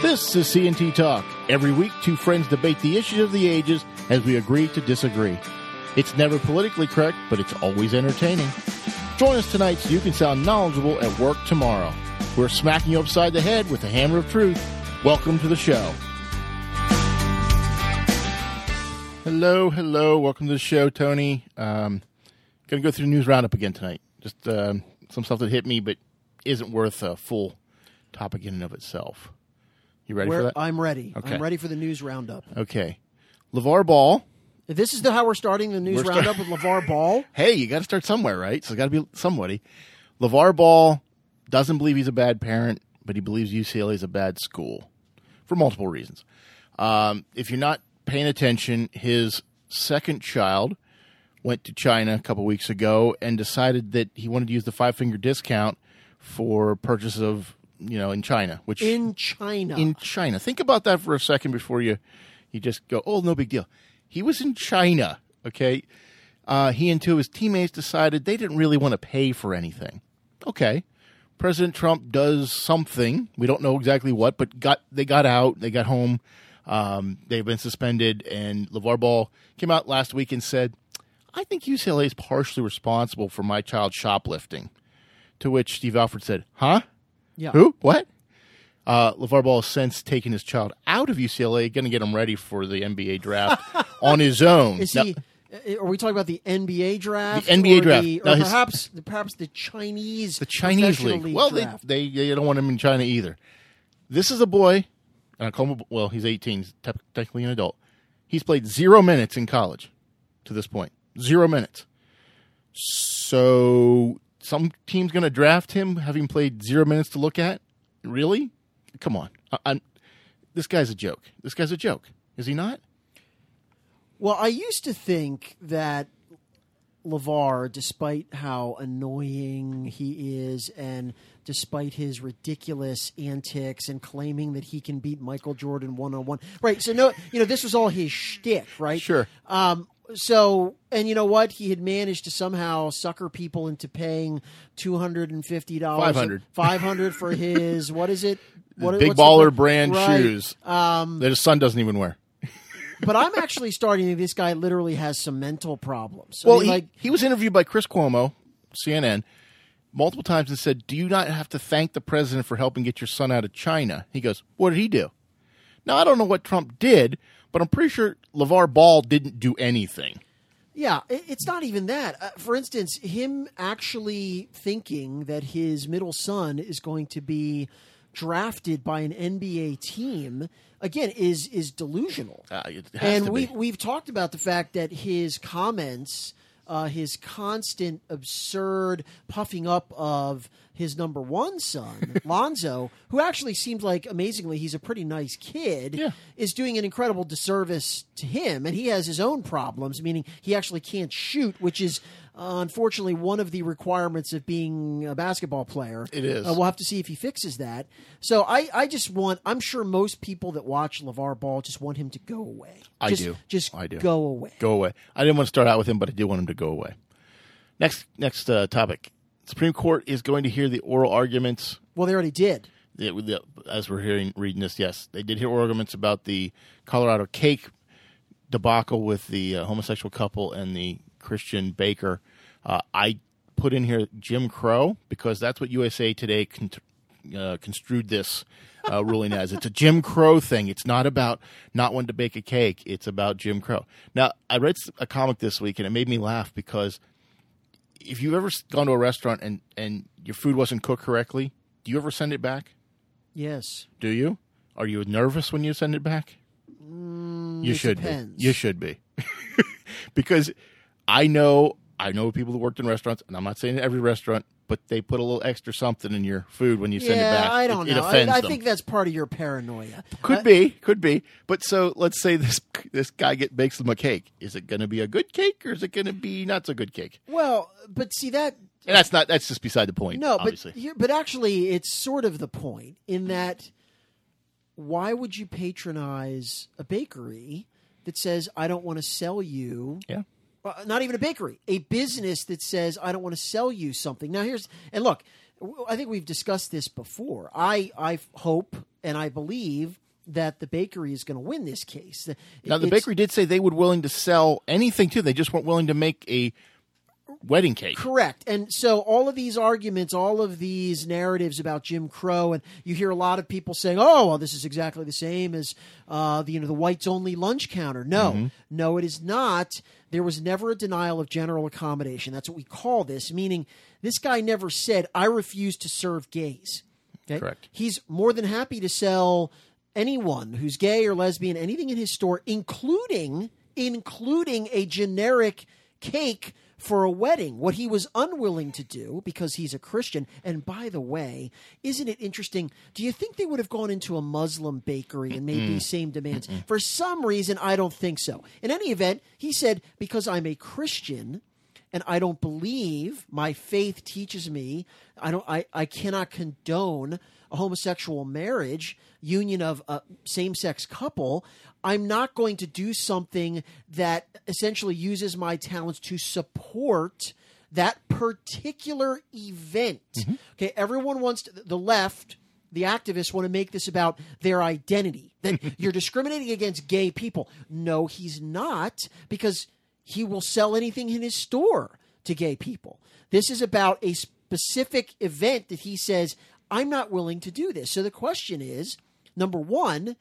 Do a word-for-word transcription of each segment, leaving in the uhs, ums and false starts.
This is C N T Talk. Every week, two friends debate the issues of the ages as we agree to disagree. It's never politically correct, but it's always entertaining. Join us tonight so you can sound knowledgeable at work tomorrow. We're smacking you upside the head with the hammer of truth. Welcome to the show. Hello, hello. Welcome to the show, Tony. Um, going to go through the news roundup again tonight. Just um, some stuff that hit me, but isn't worth a full topic in and of itself. You ready Where, for that? I'm ready. Okay. I'm ready for the news roundup. Okay. LeVar Ball. This is the, how we're starting the news We're roundup start- with LeVar Ball. Hey, you got to start somewhere, right? So it's got to be somebody. LeVar Ball doesn't believe he's a bad parent, but he believes U C L A is a bad school for multiple reasons. Um, if you're not paying attention, his second child went to China a couple weeks ago and decided that he wanted to use the five-finger discount for purchase of, you know, in China. Which In China. In China. Think about that for a second before you, you just go, oh, no big deal. He was in China, okay? Uh, he and two of his teammates decided they didn't really want to pay for anything. Okay. President Trump does something. We don't know exactly what, but got they got out. They got home. Um, they've been suspended, and LeVar Ball came out last week and said, I think U C L A is partially responsible for my child shoplifting. To which Steve Alford said, huh? Yeah. Who? What? Uh, LeVar Ball has since taken his child out of U C L A, going to get him ready for the N B A draft on his own. Is Now, he? Are we talking about the N B A draft? The N B A or draft. The, Now or his- perhaps, perhaps the Chinese the Chinese Professional league. Well, they, draft. they they don't want him in China either. This is a boy. And I call him, well, he's eighteen. He's te- technically an adult. He's played zero minutes in college to this point. Zero minutes. So some team's going to draft him having played zero minutes to look at? Really? Come on. I, I'm, this guy's a joke. This guy's a joke. Is he not? Well, I used to think that LeVar, despite how annoying he is and despite his ridiculous antics and claiming that he can beat Michael Jordan one-on-one. Right, so no, you know, this was all his shtick, right? Sure. Um, so, and you know what? He had managed to somehow sucker people into paying two hundred fifty dollars. five hundred dollars. five hundred dollars for his, what is it? What, Big what's the- baller brand right. shoes Um, that his son doesn't even wear. but I'm actually starting to think this guy literally has some mental problems. I Well, mean, he, like, he was interviewed by Chris Cuomo, C N N, multiple times and said, do you not have to thank the president for helping get your son out of China? He goes, what did he do? Now, I don't know what Trump did, but I'm pretty sure LeVar Ball didn't do anything. yeah, it- it's not even that. Uh, for instance, him actually thinking that his middle son is going to be drafted by an N B A team again is is delusional. Uh, it has and to we be. we've talked about the fact that his comments, uh, his constant absurd puffing up of his number one son, Lonzo, who actually seems like, amazingly, he's a pretty nice kid, Yeah. is doing an incredible disservice to him. And he has his own problems, meaning he actually can't shoot, which is uh, unfortunately one of the requirements of being a basketball player. It is. Uh, we'll have to see if he fixes that. So I, I just want, I'm sure most people that watch LeVar Ball just want him to go away. I Just- do. Just I do. go away. Go away. I didn't want to start out with him, but I did want him to go away. Next next uh, topic. Supreme Court is going to hear the oral arguments. Well, they already did. Yeah, with the- as we're hearing reading this, yes, they did hear oral arguments about the Colorado cake debacle with the uh, homosexual couple and the Christian baker. Uh, I put in here Jim Crow because that's what U S A Today con- uh, construed this uh, ruling as. It's a Jim Crow thing. It's not about not wanting to bake a cake. It's about Jim Crow. Now, I read a comic this week, and it made me laugh because if you've ever gone to a restaurant and, and your food wasn't cooked correctly, do you ever send it back? Yes. Do you? Are you nervous when you send it back? Mm, you it should depends. be. You should be. Because I know I know people who worked in restaurants, and I'm not saying every restaurant, but they put a little extra something in your food when you send yeah, it back. I don't it, know. It offends I, I them. think that's part of your paranoia. Could Uh, be, could be. But so let's say this this guy get bakes them a cake. Is it going to be a good cake or is it going to be not so good cake? Well, but see that. And that's not. That's just beside the point. No, obviously. but here, but actually, it's sort of the point in that. Why would you patronize a bakery that says, "I don't want to sell you"? Yeah. Uh, not even a bakery, a business that says, I don't want to sell you something. Now, here's, and look, w- I think we've discussed this before. I, I hope and I believe that the bakery is going to win this case. Now, the It's- bakery did say they were willing to sell anything, too. They just weren't willing to make a wedding cake. Correct. And so all of these arguments, all of these narratives about Jim Crow, and you hear a lot of people saying, oh, well, this is exactly the same as uh, the, you know, the whites-only lunch counter. No, Mm-hmm. no, it is not. There was never a denial of general accommodation. That's what we call this, meaning this guy never said, I refuse to serve gays. Okay? Correct. He's more than happy to sell anyone who's gay or lesbian, anything in his store, including including a generic cake for a wedding. What he was unwilling to do, because he's a Christian, and by the way, isn't it interesting? Do you think they would have gone into a Muslim bakery and made these same demands? Mm-mm. For some reason, I don't think so. In any event, he said, because I'm a Christian and I don't believe, my faith teaches me, I don't I, I cannot condone a homosexual marriage, union of a same-sex couple, I'm not going to do something that essentially uses my talents to support that particular event. Mm-hmm. Okay, everyone wants to, the left, the activists want to make this about their identity, that you're discriminating against gay people. No, he's not, because he will sell anything in his store to gay people. This is about a specific event that he says, I'm not willing to do this. So the question is, number one,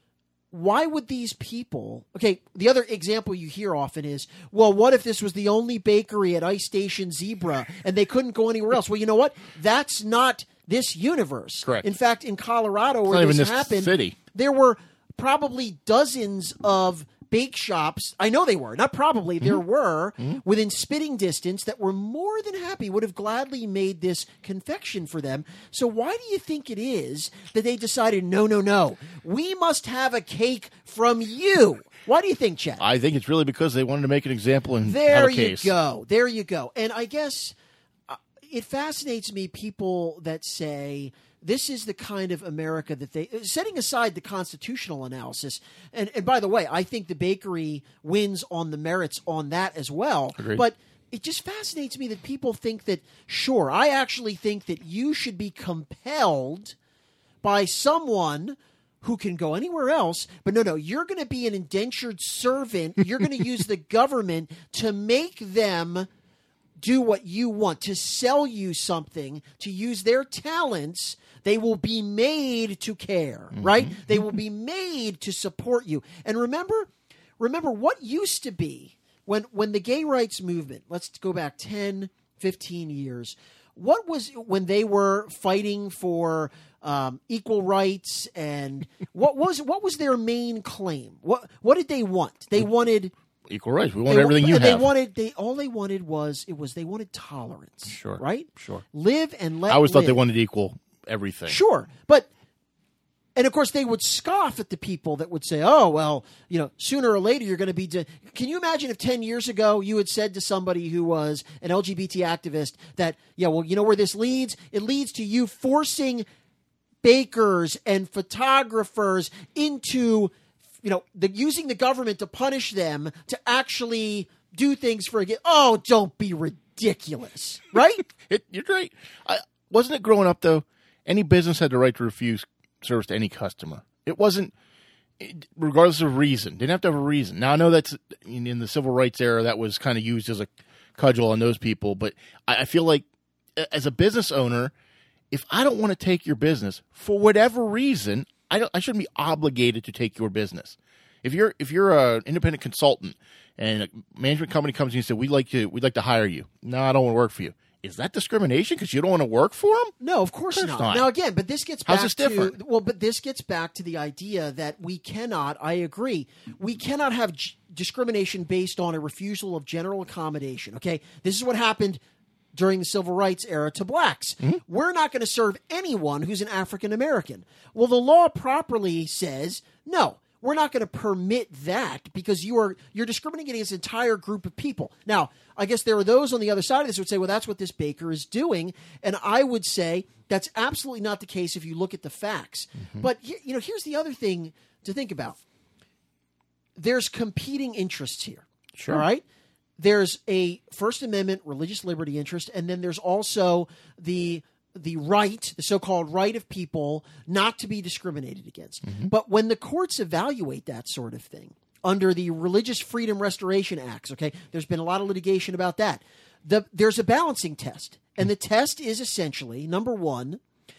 why would these people... Okay, the other example you hear often is, well, what if this was the only bakery at Ice Station Zebra and they couldn't go anywhere else? Well, you know what? That's not this universe. Correct. In fact, in Colorado, It's where not this even this happened, city. there were probably dozens of bake shops. I know they were. Not probably. There Mm-hmm. were Mm-hmm. within spitting distance that were more than happy, would have gladly made this confection for them. So why do you think it is that they decided, no, no, no, we must have a cake from you? Why do you think, Chad? I think it's really because they wanted to make an example and There have a you case. go. There you go. And I guess uh, it fascinates me, people that say this is the kind of America that they, setting aside the constitutional analysis. And, and by the way, I think the bakery wins on the merits on that as well. Agreed. But it just fascinates me that people think that, sure, I actually think that you should be compelled by someone who can go anywhere else. But no, no, you're going to be an indentured servant. You're going to use the government to make them do what you want, to sell you something, to use their talents. They will be made to care, mm-hmm. right? They will be made to support you. And remember, remember what used to be when, when the gay rights movement, let's go back ten, fifteen years, what was when they were fighting for um, equal rights, and what was what was their main claim? What what did they want? They wanted equal rights. We want they, everything you they have. wanted they all they wanted was it was they wanted tolerance. Sure. Right? Sure. Live and let I always live. thought they wanted equal everything. Sure. But and of course they would scoff at the people that would say, "Oh, well, you know, sooner or later you're going to be de-. Can you imagine if ten years ago you had said to somebody who was an L G B T activist that, yeah, well, you know where this leads? It leads to you forcing bakers and photographers into, you know, the, using the government to punish them to actually do things for a gay. Oh, don't be ridiculous, right? it, you're right. I, wasn't it growing up, though, any business had the right to refuse service to any customer. It wasn't, it, regardless of reason. Didn't have to have a reason. Now, I know that's in, in the civil rights era, that was kind of used as a cudgel on those people, but I, I feel like as a business owner, if I don't want to take your business for whatever reason, I don't. I shouldn't be obligated to take your business. If you're if you're an independent consultant and a management company comes to you and says, "We'd like to we'd like to hire you," no, I don't want to work for you. Is that discrimination because you don't want to work for them? No, of course, Of course not. not. Now, again, but this gets back How's this to different? well, but this gets back to the idea that we cannot. I agree. We cannot have g- discrimination based on a refusal of general accommodation. Okay, this is what happened during the civil rights era to blacks. Mm-hmm. We're not going to serve anyone who's an African American. Well, the law properly says no. We're not going to permit that because you are you're discriminating against an entire group of people. Now, I guess there are those on the other side of this who would say, well, that's what this baker is doing. And I would say that's absolutely not the case if you look at the facts. Mm-hmm. But you know, here's the other thing to think about. There's competing interests here. Sure. All right? There's a First Amendment religious liberty interest, and then there's also the the right, the so-called right of people not to be discriminated against. Mm-hmm. But when the courts evaluate that sort of thing under the Religious Freedom Restoration Acts, okay, there's been a lot of litigation about that. The, there's a balancing test. And the test is essentially, number one,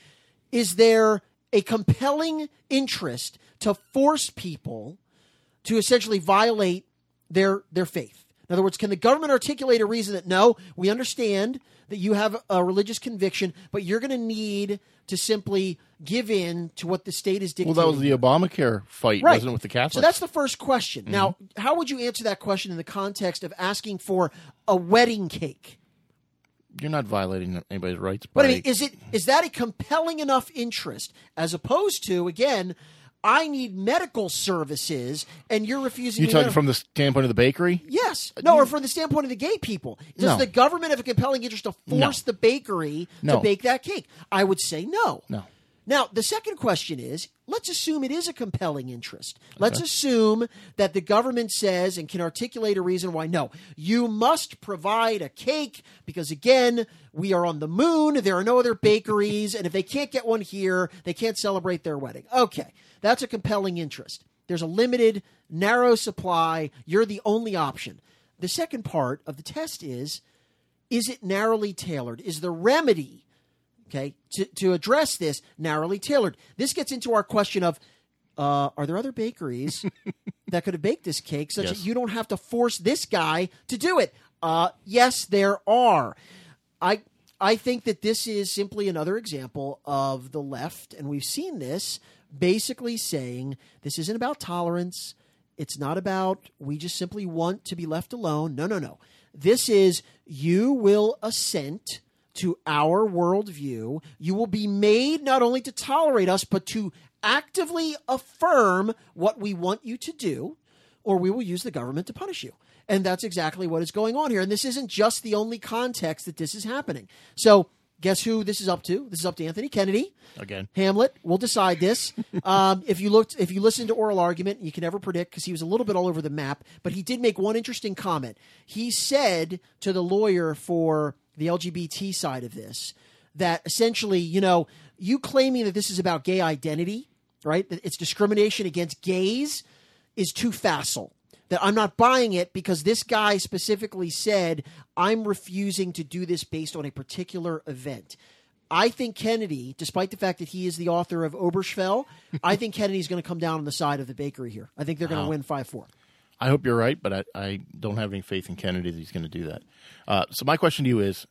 is there a compelling interest to force people to essentially violate their their faith? In other words, can the government articulate a reason that, no, we understand that you have a religious conviction, but you're going to need to simply give in to what the state is dictating? Well, that was the Obamacare fight, right. wasn't it, with the Catholics? So that's the first question. Mm-hmm. Now, how would you answer that question in the context of asking for a wedding cake? You're not violating anybody's rights. But by... I mean, is it is that a compelling enough interest as opposed to, again, I need medical services and you're refusing You're me talking medical- from the standpoint of the bakery? Yes. No, or from the standpoint of the gay people. Does No. the government have a compelling interest to force No. the bakery No. to bake that cake? I would say no. No. Now, the second question is, let's assume it is a compelling interest. Let's assume that the government says and can articulate a reason why, no, you must provide a cake because, again, we are on the moon. There are no other bakeries. And if they can't get one here, they can't celebrate their wedding. Okay, that's a compelling interest. There's a limited, narrow supply. You're the only option. The second part of the test is, is it narrowly tailored? Is the remedy, okay, to, to address this narrowly tailored? This gets into our question of, uh, are there other bakeries that could have baked this cake such Yes. that you don't have to force this guy to do it? Uh, yes, there are. I I think that this is simply another example of the left, and we've seen this, basically saying this isn't about tolerance. It's not about we just simply want to be left alone. No, no, no. This is you will assent to our worldview. You will be made not only to tolerate us, but to actively affirm what we want you to do, or we will use the government to punish you. And that's exactly what is going on here. And this isn't just the only context that this is happening. So guess who this is up to? This is up to Anthony Kennedy. Again. Hamlet will decide this. um, if you looked, if you listened to Oral Argument, you can never predict because he was a little bit all over the map, but he did make one interesting comment. He said to the lawyer for the L G B T side of this that essentially, you know, you claiming that this is about gay identity, right? That it's discrimination against gays is too facile. That I'm not buying it because this guy specifically said, I'm refusing to do this based on a particular event. I think Kennedy, despite the fact that he is the author of Obergefell, I think Kennedy's going to come down on the side of the bakery here. I think they're going to Wow. win five four. I hope you're right, but I, I don't have any faith in Kennedy that he's going to do that. Uh, so my question to you is,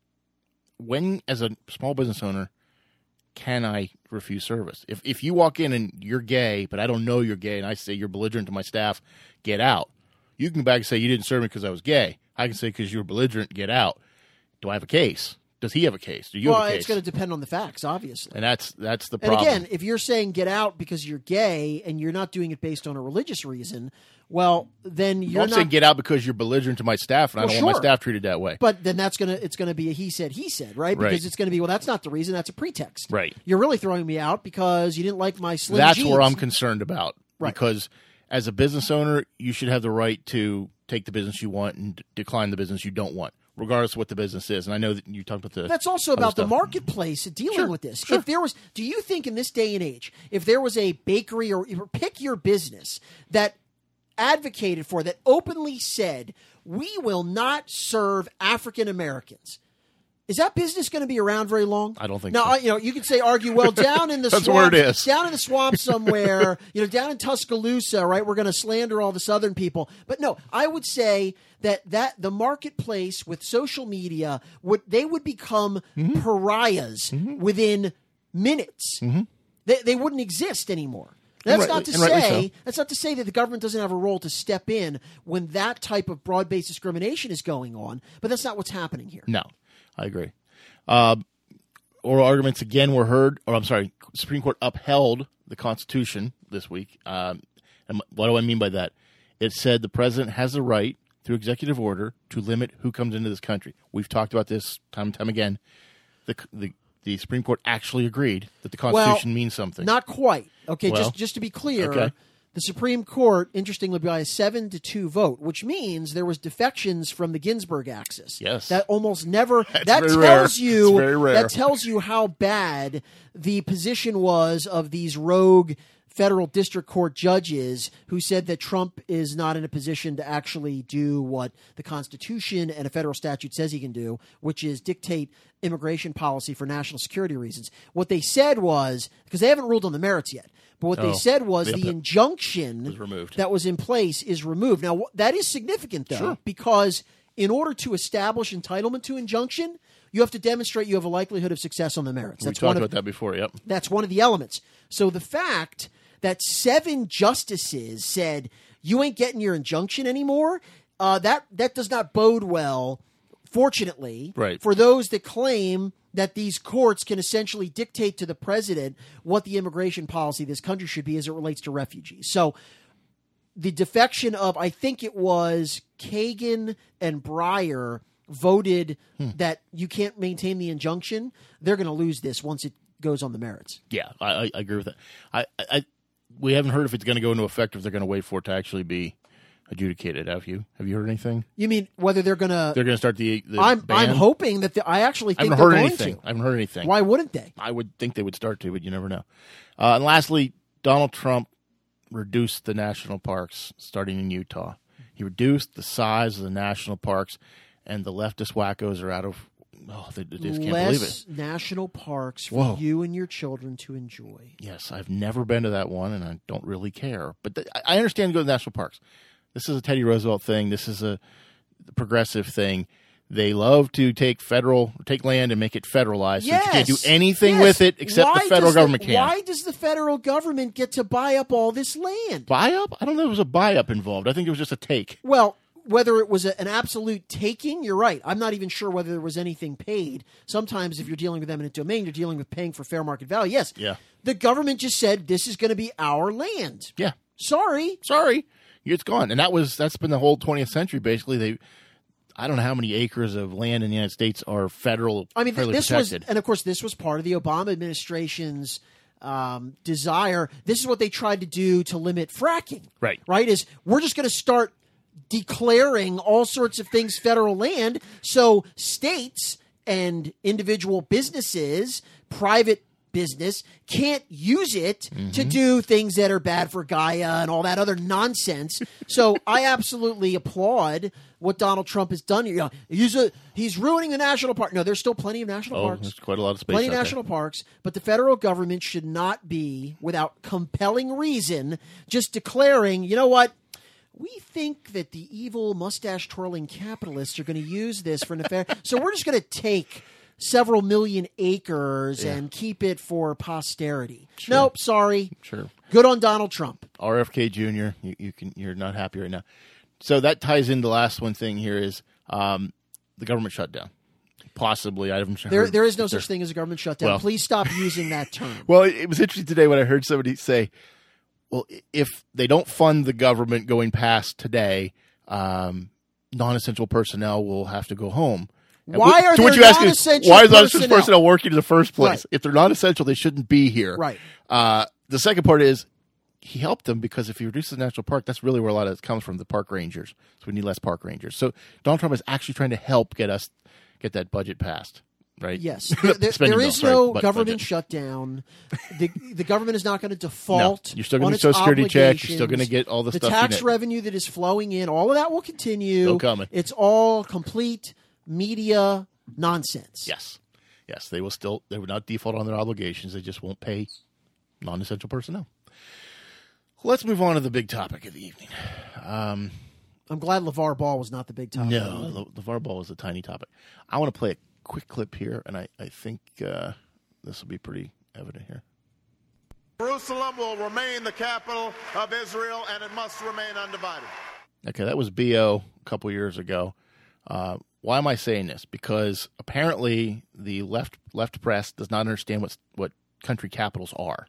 when, as a small business owner, can I refuse service? If if you walk in and you're gay, but I don't know you're gay, and I say you're belligerent to my staff, get out. You can go back and say you didn't serve me because I was gay. I can say because you were belligerent, get out. Do I have a case? Does he have a case? Do you Well, have a case? it's going to depend on the facts, obviously. And that's that's the And problem. again, if you're saying get out because you're gay and you're not doing it based on a religious reason, well, then you're I'm not saying get out because you're belligerent to my staff, and I Well, don't want my sure. staff treated that way. But then that's gonna it's gonna be a he said he said, right? Because Right. it's gonna be, well, that's not the reason, that's a pretext. Right. You're really throwing me out because you didn't like my slim That's jeans. where I'm concerned about. Right. Because as a business owner, you should have the right to take the business you want and d- decline the business you don't want, regardless of what the business is. And I know that you talked about the That's also other about the stuff. marketplace dealing Sure, with this. sure. If there was, do you think in this day and age, if there was a bakery or or pick your business that advocated for, that openly said, we will not serve African Americans, is that business going to be around very long? I don't think now, so. I- you know, you could say, argue, well, down in the That's swamp, where it is. down in the swamp somewhere, you know, down in Tuscaloosa, right? We're going to slander all the Southern people. But no, I would say that that the marketplace with social media would they would become Mm-hmm. pariahs within minutes. They, they wouldn't exist anymore. That's rightly- not to and rightly say so. that's not to say that the government doesn't have a role to step in when that type of broad-based discrimination is going on, but that's not what's happening here. No, I agree. Uh, oral arguments again were heard, or I'm sorry, Supreme Court upheld the Constitution this week. Um, and what do I mean by that? It said the president has the right, through executive order, to limit who comes into this country. We've talked about this time and time again. The the, the Supreme Court actually agreed that the Constitution Well, means something. Not quite. Okay, Well, just just to be clear, okay. The Supreme Court, interestingly, by a seven to two vote, which means there was defections from the Ginsburg axis. Yes. That almost never, That's that very tells rare. you, It's very rare. that tells you how bad the position was of these rogue federal district court judges who said that Trump is not in a position to actually do what the Constitution and a federal statute says he can do, which is dictate immigration policy for national security reasons. What they said was, because they haven't ruled on the merits yet, but what Oh, they said was yep, the yep. injunction Was removed. that was in place is removed. Now, wh- that is significant, though, Sure. because in order to establish entitlement to injunction, you have to demonstrate you have a likelihood of success on the merits. We That's talked one of, about that before. Yep. that's one of the elements. So the fact that seven justices said you ain't getting your injunction anymore, uh, that that does not bode well, fortunately, Right. for those that claim that these courts can essentially dictate to the president what the immigration policy of this country should be as it relates to refugees. So the defection of, I think it was Kagan and Breyer voted Hmm. that you can't maintain the injunction. They're going to lose this once it goes on the merits. Yeah, I, I agree with that. I, I, I we haven't heard if it's going to go into effect, if they're going to wait for it to actually be adjudicated. Have you? Have you heard anything? You mean whether they're going to? They're going to start the. the I'm ban? I'm hoping that the, I actually I think haven't they're heard going anything. to. I haven't heard anything. Why wouldn't they? I would think they would start to, but you never know. Uh, and lastly, Donald Trump reduced the national parks starting in Utah. He reduced the size of the national parks, and the leftist wackos are out of. Oh, they, they just can't believe Less it. national parks for Whoa. you and your children to enjoy. Yes, I've never been to that one, and I don't really care. But th- I understand going to national parks. This is a Teddy Roosevelt thing. This is a progressive thing. They love to take federal, take land and make it federalized. Yes. So you can't do anything Yes. with it except Why the federal does government can. Why does the federal government get to buy up all this land? Buy up? I don't know if there was a buy up involved. I think it was just a take. Well, whether it was a, an absolute taking, you're right. I'm not even sure whether there was anything paid. Sometimes if you're dealing with eminent domain, you're dealing with paying for fair market value. Yes. Yeah. The government just said this is going to be our land. Yeah. Sorry. Sorry. It's gone. And that was that's been the whole twentieth century basically. They I don't know how many acres of land in the United States are federal I mean, th- federally this protected. was, and of course, this was part of the Obama administration's um, desire. This is what they tried to do to limit fracking. Right. Right? Is we're just going to start declaring all sorts of things federal land, so states and individual businesses, private business, can't use it to do things that are bad for Gaia and all that other nonsense. So I absolutely applaud what Donald Trump has done. You know, he's a, he's ruining the national park. No, there's still plenty of national Oh, parks. there's quite a lot of space Plenty of out there. national parks, but the federal government should not be, without compelling reason, just declaring, you know what? We think that the evil mustache-twirling capitalists are going to use this for nefarious. So we're just going to take several million acres Yeah. and keep it for posterity. Sure. Nope, sorry. Sure. Good on Donald Trump. R F K Junior, you, you can you're not happy right now. So that ties into the last one thing here is um, the government shutdown. Possibly, I haven't heard. There, there is no if there- such thing as a government shutdown. Well- Please stop using that term. Well, it, it was interesting today when I heard somebody say, "Well, i- if they don't fund the government going past today, um, non-essential personnel will have to go home." And Why wh- are to which there you ask is, non-essential why is non-essential personnel? personnel working in the first place? Right. If they're not essential, they shouldn't be here. Right. Uh, the second part is he helped them because if he reduces the national park, that's really where a lot of it comes from, the park rangers. So we need less park rangers. So Donald Trump is actually trying to help get us get that budget passed. Right? Yes, there, there- Spending there bill, is sorry, no but government budget. shutdown. The the government is not going to default. No, you're still gonna on get its Social Security checks. You're still obligations. gonna get all the the stuff you tax need. revenue that is flowing in. All of that will continue. Still coming. It's all complete media nonsense. Yes. Yes, they will still they will not default on their obligations. They just won't pay non-essential personnel. Let's move on to the big topic of the evening. Um, I'm glad LeVar Ball was not the big topic. no, the, the V A R ball is a tiny topic. I want to play a quick clip here, and I, I think uh, this will be pretty evident here. Jerusalem will remain the capital of Israel, and it must remain undivided. Okay, that was B O a couple years ago. Uh, why am I saying this? Because apparently the left left press does not understand what what country capitals are.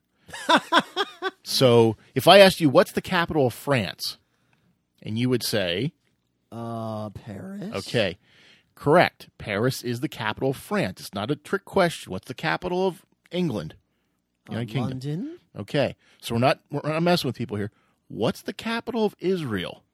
So if I asked you what's the capital of France, and you would say, Uh, Paris. okay, correct. Paris is the capital of France. It's not a trick question. What's the capital of England? Uh, United Kingdom. London. Okay, so we're not we're not messing with people here. What's the capital of Israel?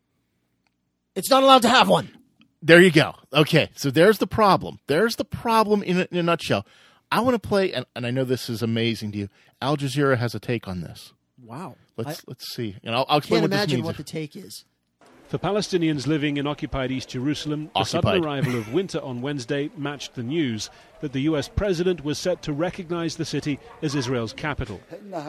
It's not allowed to have one. There you go. Okay, so there's the problem. There's the problem in a, in a nutshell. I want to play, and, and I know this is amazing to you. Al Jazeera has a take on this. Wow. Let's I, let's see. And I'll, I'll explain can't what this imagine means. what the take is. For Palestinians living in occupied East Jerusalem, the Occupied. sudden arrival of winter on Wednesday matched the news that the U S president was set to recognize the city as Israel's capital.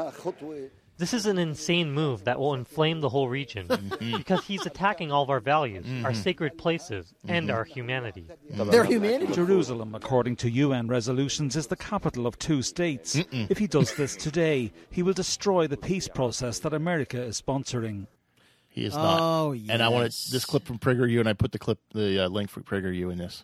This is an insane move that will inflame the whole region because he's attacking all of our values, mm-hmm. our sacred places, mm-hmm. and our humanity. Their humanity. Jerusalem, according to U N resolutions, is the capital of two states. Mm-mm. If he does this today, he will destroy the peace process that America is sponsoring. He is not. Oh, yes. And I wanted this clip from PragerU, and I put the clip, the uh, link for PragerU in this.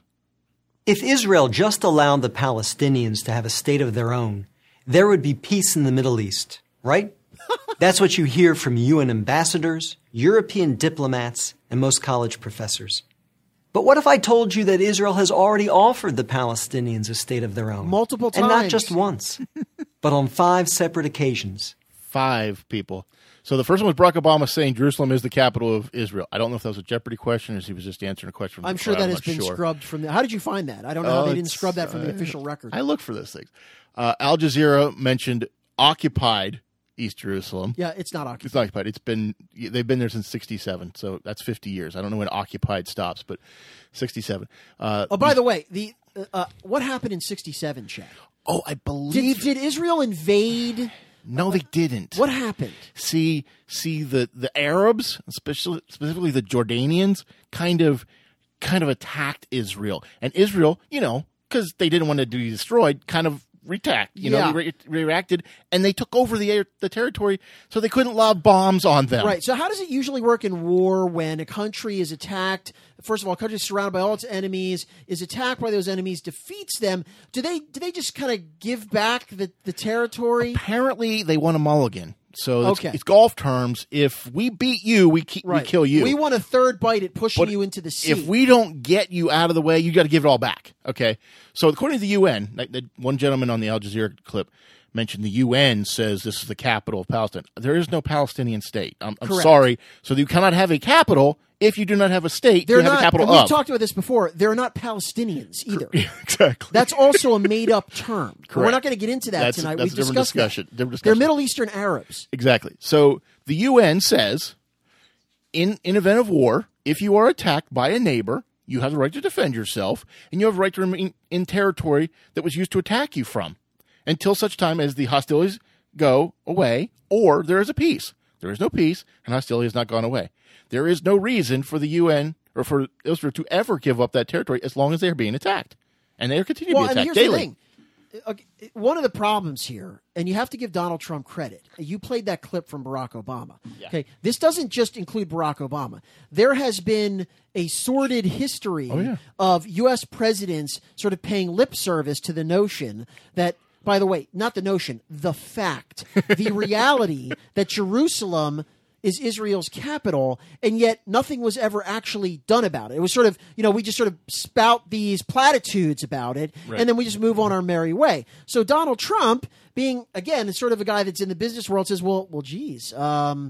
If Israel just allowed the Palestinians to have a state of their own, there would be peace in the Middle East, right? That's what you hear from U N ambassadors, European diplomats, and most college professors. But what if I told you that Israel has already offered the Palestinians a state of their own? Multiple times. And not just once, but on five separate occasions. Five people. So the first one was Barack Obama saying Jerusalem is the capital of Israel. I don't know if that was a Jeopardy question or if he was just answering a question from the I'm sure crowd. that has I'm been sure. scrubbed from the... How did you find that? I don't know Oh, how they didn't it's, scrub that from the uh, official record. I look for those things. Uh, Al Jazeera mentioned occupied East Jerusalem. Yeah, it's not occupied. It's not occupied. It's been they've been there since sixty-seven, so that's fifty years. I don't know when occupied stops, but sixty-seven. Uh, oh, by the way, the uh, uh, what happened in sixty-seven, Chad? Oh, I believe Did, did Israel invade? No, they didn't. What happened? See, see the the Arabs, especially specifically the Jordanians, kind of kind of attacked Israel, and Israel, you know, because they didn't want to be destroyed, kind of react, you Yeah. know, re- reacted, and they took over the air, the territory, so they couldn't lob bombs on them. Right. So how does it usually work in war when a country is attacked? First of all, a country is surrounded by all its enemies, is attacked by those enemies, defeats them. Do they do they just kind of give back the, the territory? Apparently, they want a mulligan. So it's, Okay. it's golf terms. If we beat you, we, keep, Right. we kill you. We want a third bite at pushing But you into the sea. If we don't get you out of the way, you got to give it all back. Okay. So according to the U N, like the one gentleman on the Al Jazeera clip mentioned, the U N says this is the capital of Palestine. There is no Palestinian state. I'm, I'm Correct. sorry. So you cannot have a capital if you do not have a state. They're to have not, a capital and we've of. talked about this before. They're not Palestinians either. Exactly. That's also a made-up term. Correct. We're not going to get into that That's- tonight. that's we a different discussed discussion. that. Different They're discussion. Middle Eastern Arabs. Exactly. So the U N says, in in event of war, if you are attacked by a neighbor, you have the right to defend yourself, and you have the right to remain in territory that was used to attack you from, until such time as the hostilities go away, or there is a peace. There is no peace, and hostility has not gone away. There is no reason for the U N or for Israel to ever give up that territory as long as they are being attacked, and they are continuing Well, to be and attacked here's daily. the thing. Okay, one of the problems here, and you have to give Donald Trump credit. You played that clip from Barack Obama. Yeah. Okay, this doesn't just include Barack Obama. There has been a sordid history Oh, yeah. of U S presidents sort of paying lip service to the notion that, by the way, not the notion, the fact, the reality that Jerusalem is Israel's capital, and yet nothing was ever actually done about it. It was sort of, you know, we just sort of spout these platitudes about it, Right. and then we just move on our merry way. So Donald Trump, being, again, sort of a guy that's in the business world, says, well, well, geez, um,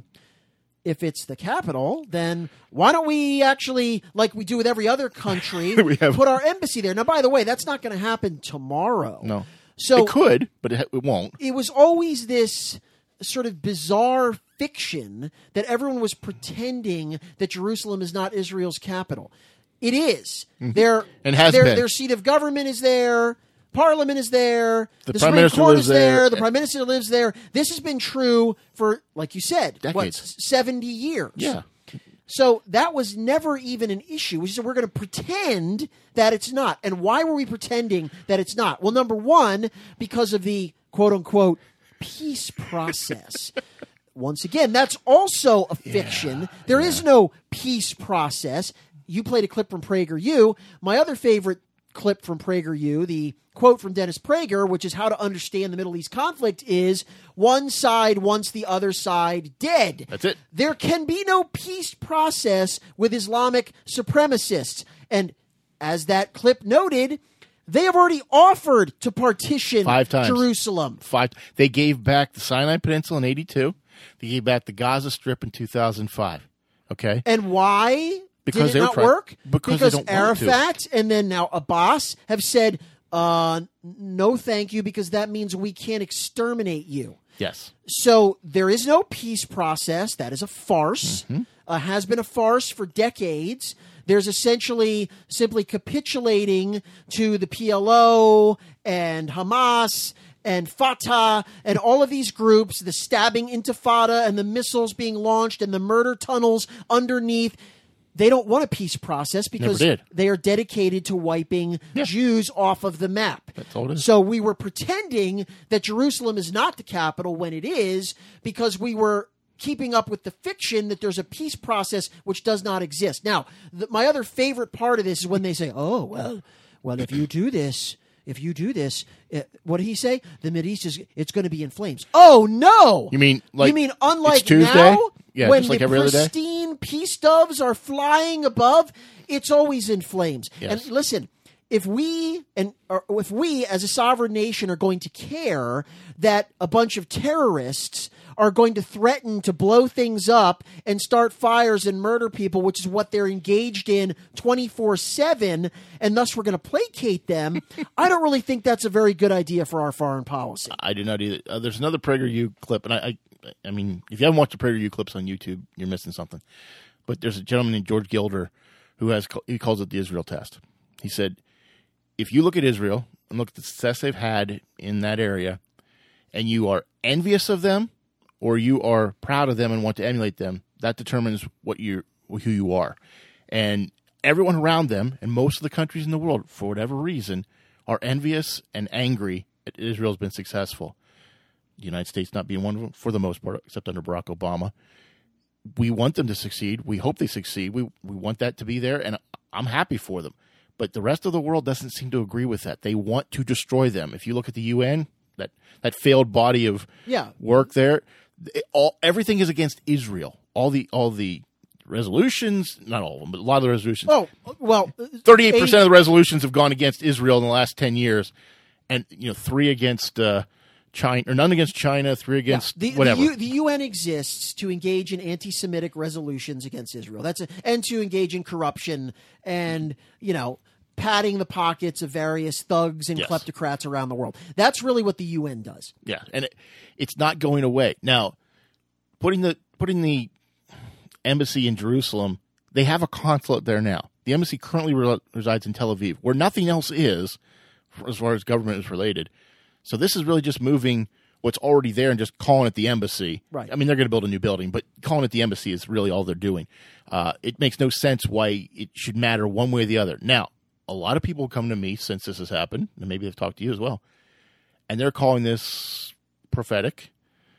if it's the capital, then why don't we actually, like we do with every other country, We have- put our embassy there? Now, by the way, that's not going to happen tomorrow. No, So it could, but it, it won't. it was always this sort of bizarre fiction that everyone was pretending that Jerusalem is not Israel's capital. It is. Their, And has their, been. their seat of government is there. Parliament is there. The The, Prime Supreme Minister Court lives is there. there. The Prime Minister lives there. This has been true for, like you said, what, Decades. seventy years. Yeah. So that was never even an issue. We said we're going to pretend that it's not. And why were we pretending that it's not? Well, number one, because of the quote unquote peace process. Once again, that's also a fiction. Yeah, there yeah. is no peace process. You played a clip from PragerU. My other favorite clip from PragerU, the quote from Dennis Prager, which is how to understand the Middle East conflict, is one side wants the other side dead. That's it. There can be no peace process with Islamic supremacists. And as that clip noted, they have already offered to partition Five times. Jerusalem. Five. They gave back the Sinai Peninsula in eighty-two. They gave back the Gaza Strip in two thousand five. Okay? And why Because did they it were not trying- work? because they because don't want to. Arafat and then now Abbas have said, uh, no thank you, because that means we can't exterminate you. Yes. So there is no peace process. That is a farce. Mm-hmm. Uh, has been a farce for decades. There's essentially simply capitulating to the P L O and Hamas and Fatah and all of these groups, the stabbing intifada and the missiles being launched and the murder tunnels underneath. They don't want a peace process because Never did. they are dedicated to wiping Yeah. Jews off of the map. That's all it is. So we were pretending that Jerusalem is not the capital when it is, because we were keeping up with the fiction that there's a peace process which does not exist. Now, the, my other favorite part of this is when they say, oh, well, well, if you do this, if you do this, uh, what did he say? The Mideast is, it's going to be in flames. Oh, no! You mean like you mean unlike it's Tuesday? now, Yeah, when just like the every other day? pristine peace doves are flying above, it's always in flames. Yes. And listen, if we and or if we as a sovereign nation are going to care that a bunch of terrorists are going to threaten to blow things up and start fires and murder people, which is what they're engaged in twenty-four seven, and thus we're going to placate them, I don't really think that's a very good idea for our foreign policy. I do not either. Uh, there's another PragerU clip, and I, I, I mean, if you haven't watched the PragerU clips on YouTube, you're missing something. But there's a gentleman named George Gilder who has he calls it the Israel test. He said, if you look at Israel and look at the success they've had in that area, and you are envious of them, or you are proud of them and want to emulate them, that determines what you who you are. And everyone around them, and most of the countries in the world, for whatever reason, are envious and angry that Israel's been successful. The United States not being one of them, for the most part, except under Barack Obama. We want them to succeed. We hope they succeed. We we want that to be there, and I'm happy for them. But the rest of the world doesn't seem to agree with that. They want to destroy them. If you look at the U N, that, that failed body of Yeah. work there, it, all everything is against Israel. All the all the resolutions, not all of them, but a lot of the resolutions. Oh, well, thirty-eight percent of the resolutions have gone against Israel in the last ten years, and you know three against uh, China, or none against China, three against the, whatever. The, U, the U N exists to engage in anti-Semitic resolutions against Israel. That's a, and to engage in corruption and you know patting the pockets of various thugs and Yes. kleptocrats around the world. That's really what the U N does. Yeah, and it, it's not going away. Now, putting the putting the embassy in Jerusalem, they have a consulate there now. The embassy currently re- resides in Tel Aviv, where nothing else is, as far as government is related. So this is really just moving what's already there and just calling it the embassy. Right. I mean, they're going to build a new building, but calling it the embassy is really all they're doing. Uh, it makes no sense why it should matter one way or the other. Now, a lot of people come to me since this has happened, and maybe they've talked to you as well, and they're calling this prophetic,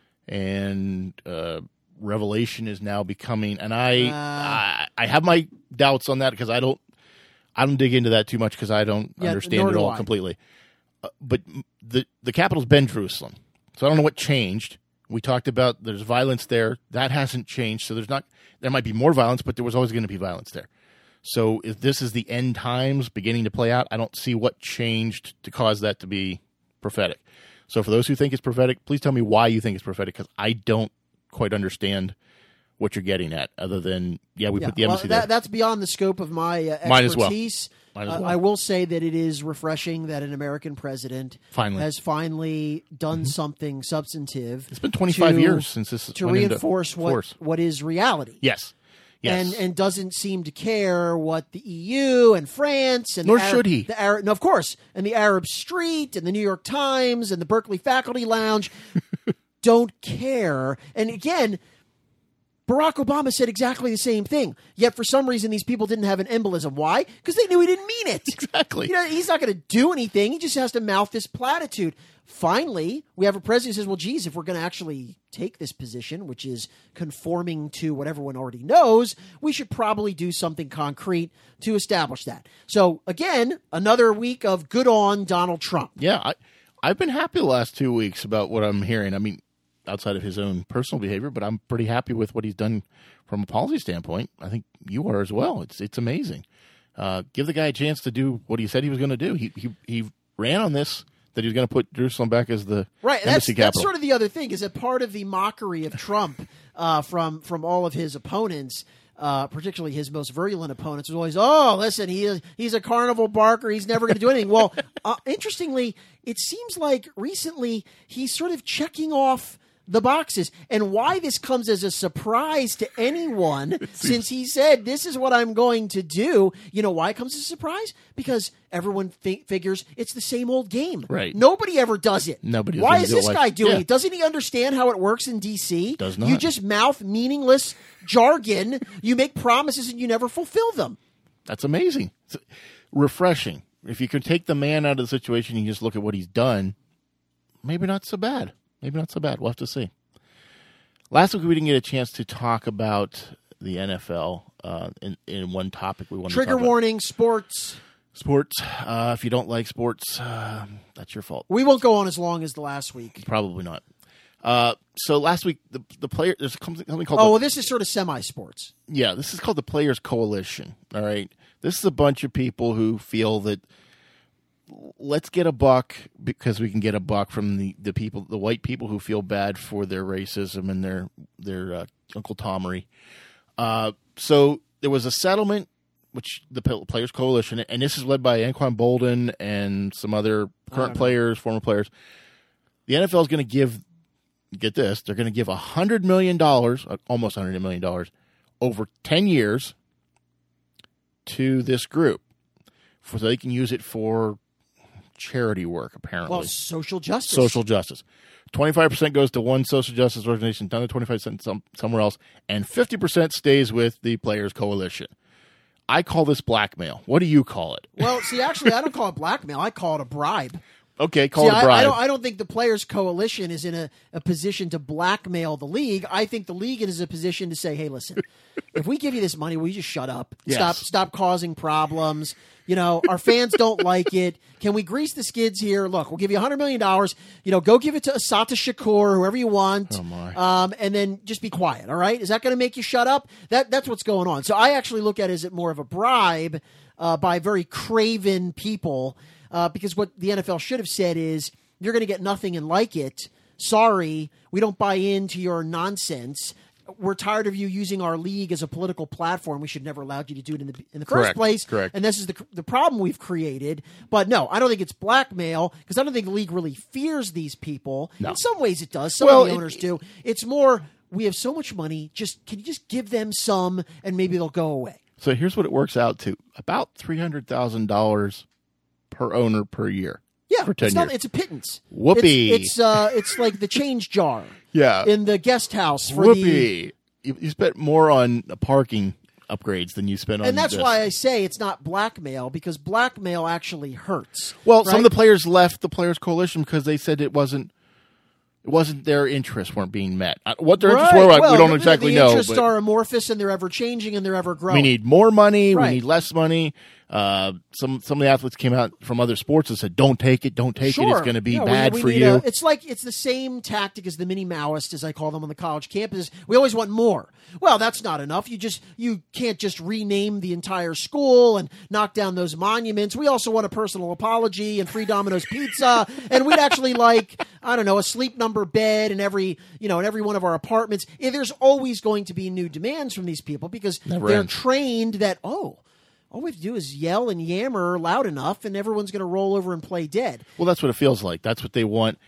and uh, revelation is now becoming. And I, Uh. I, I have my doubts on that because I don't, I don't dig into that too much because I don't Yeah, understand nor it do all I. completely. Uh, but the the capital's been Jerusalem, so I don't know what changed. We talked about there's violence there that hasn't changed, so there's not. There might be more violence, but there was always going to be violence there. So if this is the end times beginning to play out, I don't see what changed to cause that to be prophetic. So for those who think it's prophetic, please tell me why you think it's prophetic, because I don't quite understand what you're getting at, other than, yeah, we Yeah, put the well, embassy that, there. that's beyond the scope of my uh, expertise. Mine as well. Mine as Uh, well. I will say that it is refreshing that an American president Finally. has finally done something substantive. It's been twenty-five to- years since this to went into reinforce what force. what is reality. Yes. Yes. And and doesn't seem to care what the E U and France and Nor the Arab, should he. The Arab, no, of course, and the Arab Street and the New York Times and the Berkeley Faculty Lounge don't care. And again, Barack Obama said exactly the same thing. Yet for some reason, these people didn't have an embolism. Why? Because they knew he didn't mean it. Exactly. You know, he's not going to do anything. He just has to mouth this platitude. Finally, we have a president who says, well, geez, if we're going to actually take this position, which is conforming to what everyone already knows, we should probably do something concrete to establish that. So, again, another week of good on Donald Trump. Yeah, I, I've been happy the last two weeks about what I'm hearing. I mean, outside of his own personal behavior, but I'm pretty happy with what he's done from a policy standpoint. I think you are as well. It's it's amazing. Uh, give the guy a chance to do what he said he was going to do. He, he he ran on this that he's going to put Jerusalem back as the right. That's embassy capital. That's sort of the other thing. Is that part of the mockery of Trump uh, from from all of his opponents? Uh, particularly his most virulent opponents, was always, oh, listen, he is, he's a carnival barker. He's never going to do anything. Well, uh, interestingly, it seems like recently he's sort of checking off the boxes. And why this comes as a surprise to anyone, since he said, this is what I'm going to do. You know why it comes as a surprise? Because everyone fi- figures it's the same old game. Right. Nobody ever does it. Nobody. Why is this like, guy doing yeah. it? Doesn't he understand how it works in D C? Does not. You just mouth meaningless jargon. You make promises and you never fulfill them. That's amazing. It's refreshing. If you can take the man out of the situation and you just look at what he's done, maybe not so bad. Maybe not so bad. We'll have to see. Last week we didn't get a chance to talk about the N F L uh, in, in one topic we wanted Trigger to talk about. warning, sports. Sports. Uh, if you don't like sports, uh, that's your fault. We won't go on as long as the last week. Probably not. Uh, so last week, the the player there's something called. Oh, the, well, this is sort of semi-sports. Yeah, this is called the Players Coalition. All right, this is a bunch of people who feel that let's get a buck because we can get a buck from the, the people, the white people who feel bad for their racism and their their uh, Uncle Tomery. Uh, so there was a settlement, which the Players Coalition, and this is led by Anquan Bolden and some other current players, former players. The N F L is going to give, get this, they're going to give one hundred million dollars, almost one hundred million dollars, over ten years to this group for, so they can use it for charity work, apparently. Well, social justice. Social justice. twenty-five percent goes to one social justice organization, another twenty-five percent some, somewhere else, and fifty percent stays with the Players Coalition. I call this blackmail. What do you call it? Well, see, actually, I don't call it blackmail. I call it a bribe. Okay, call see, it a I, bribe. I, don't, I don't think the Players Coalition is in a, a position to blackmail the league. I think the league is in a position to say, hey, listen, if we give you this money, will you just shut up? Yes. Stop stop causing problems. You know, our fans don't like it. Can we grease the skids here? Look, we'll give you one hundred million dollars. You know, go give it to Assata Shakur, whoever you want. Oh, my. Um, and then just be quiet, all right? Is that going to make you shut up? That That's what's going on. So I actually look at it as more of a bribe uh, by very craven people uh, because what the N F L should have said is, you're going to get nothing and like it. Sorry, we don't buy into your nonsense. We're tired of you using our league as a political platform. We should never allowed you to do it in the in the first Correct. place. Correct. And this is the the problem we've created. But no, I don't think it's blackmail because I don't think the league really fears these people. No. In some ways, it does. Some Well, of the it- owners do. It's more, we have so much money. Just can you just give them some, and maybe they'll go away. So here's what it works out to: about three hundred thousand dollars per owner per year. Yeah, for ten it's, years. not, it's a pittance. Whoopee. It's it's, uh, it's like the change jar. Yeah. In the guest house for the. Whoopee! You, you spent more on parking upgrades than you spent on. And that's this. why I say it's not blackmail, because blackmail actually hurts. Well, some of right? the players left the Players Coalition because they said it wasn't. It wasn't their interests weren't being met. Uh, What their interests Right. were, well, we don't the, exactly the know. interests but are amorphous and they're ever changing and they're ever growing. we need more money. Right. We need less money. Uh, some some of the athletes came out from other sports and said, "Don't take it. Don't take Sure. it. It's going to be Yeah, we- bad we for need you." a- it's like it's the same tactic as the mini Maoists, as I call them on the college campuses. We always want more. Well, that's not enough. You just you can't just rename the entire school and knock down those monuments. We also want a personal apology and free Domino's pizza, and we'd actually like I don't know a sleep number bed in every you know in every one of our apartments. And there's always going to be new demands from these people because Never they're ends. trained that oh. All we have to do is yell and yammer loud enough, and everyone's going to roll over and play dead. Well, that's what it feels like. That's what they want.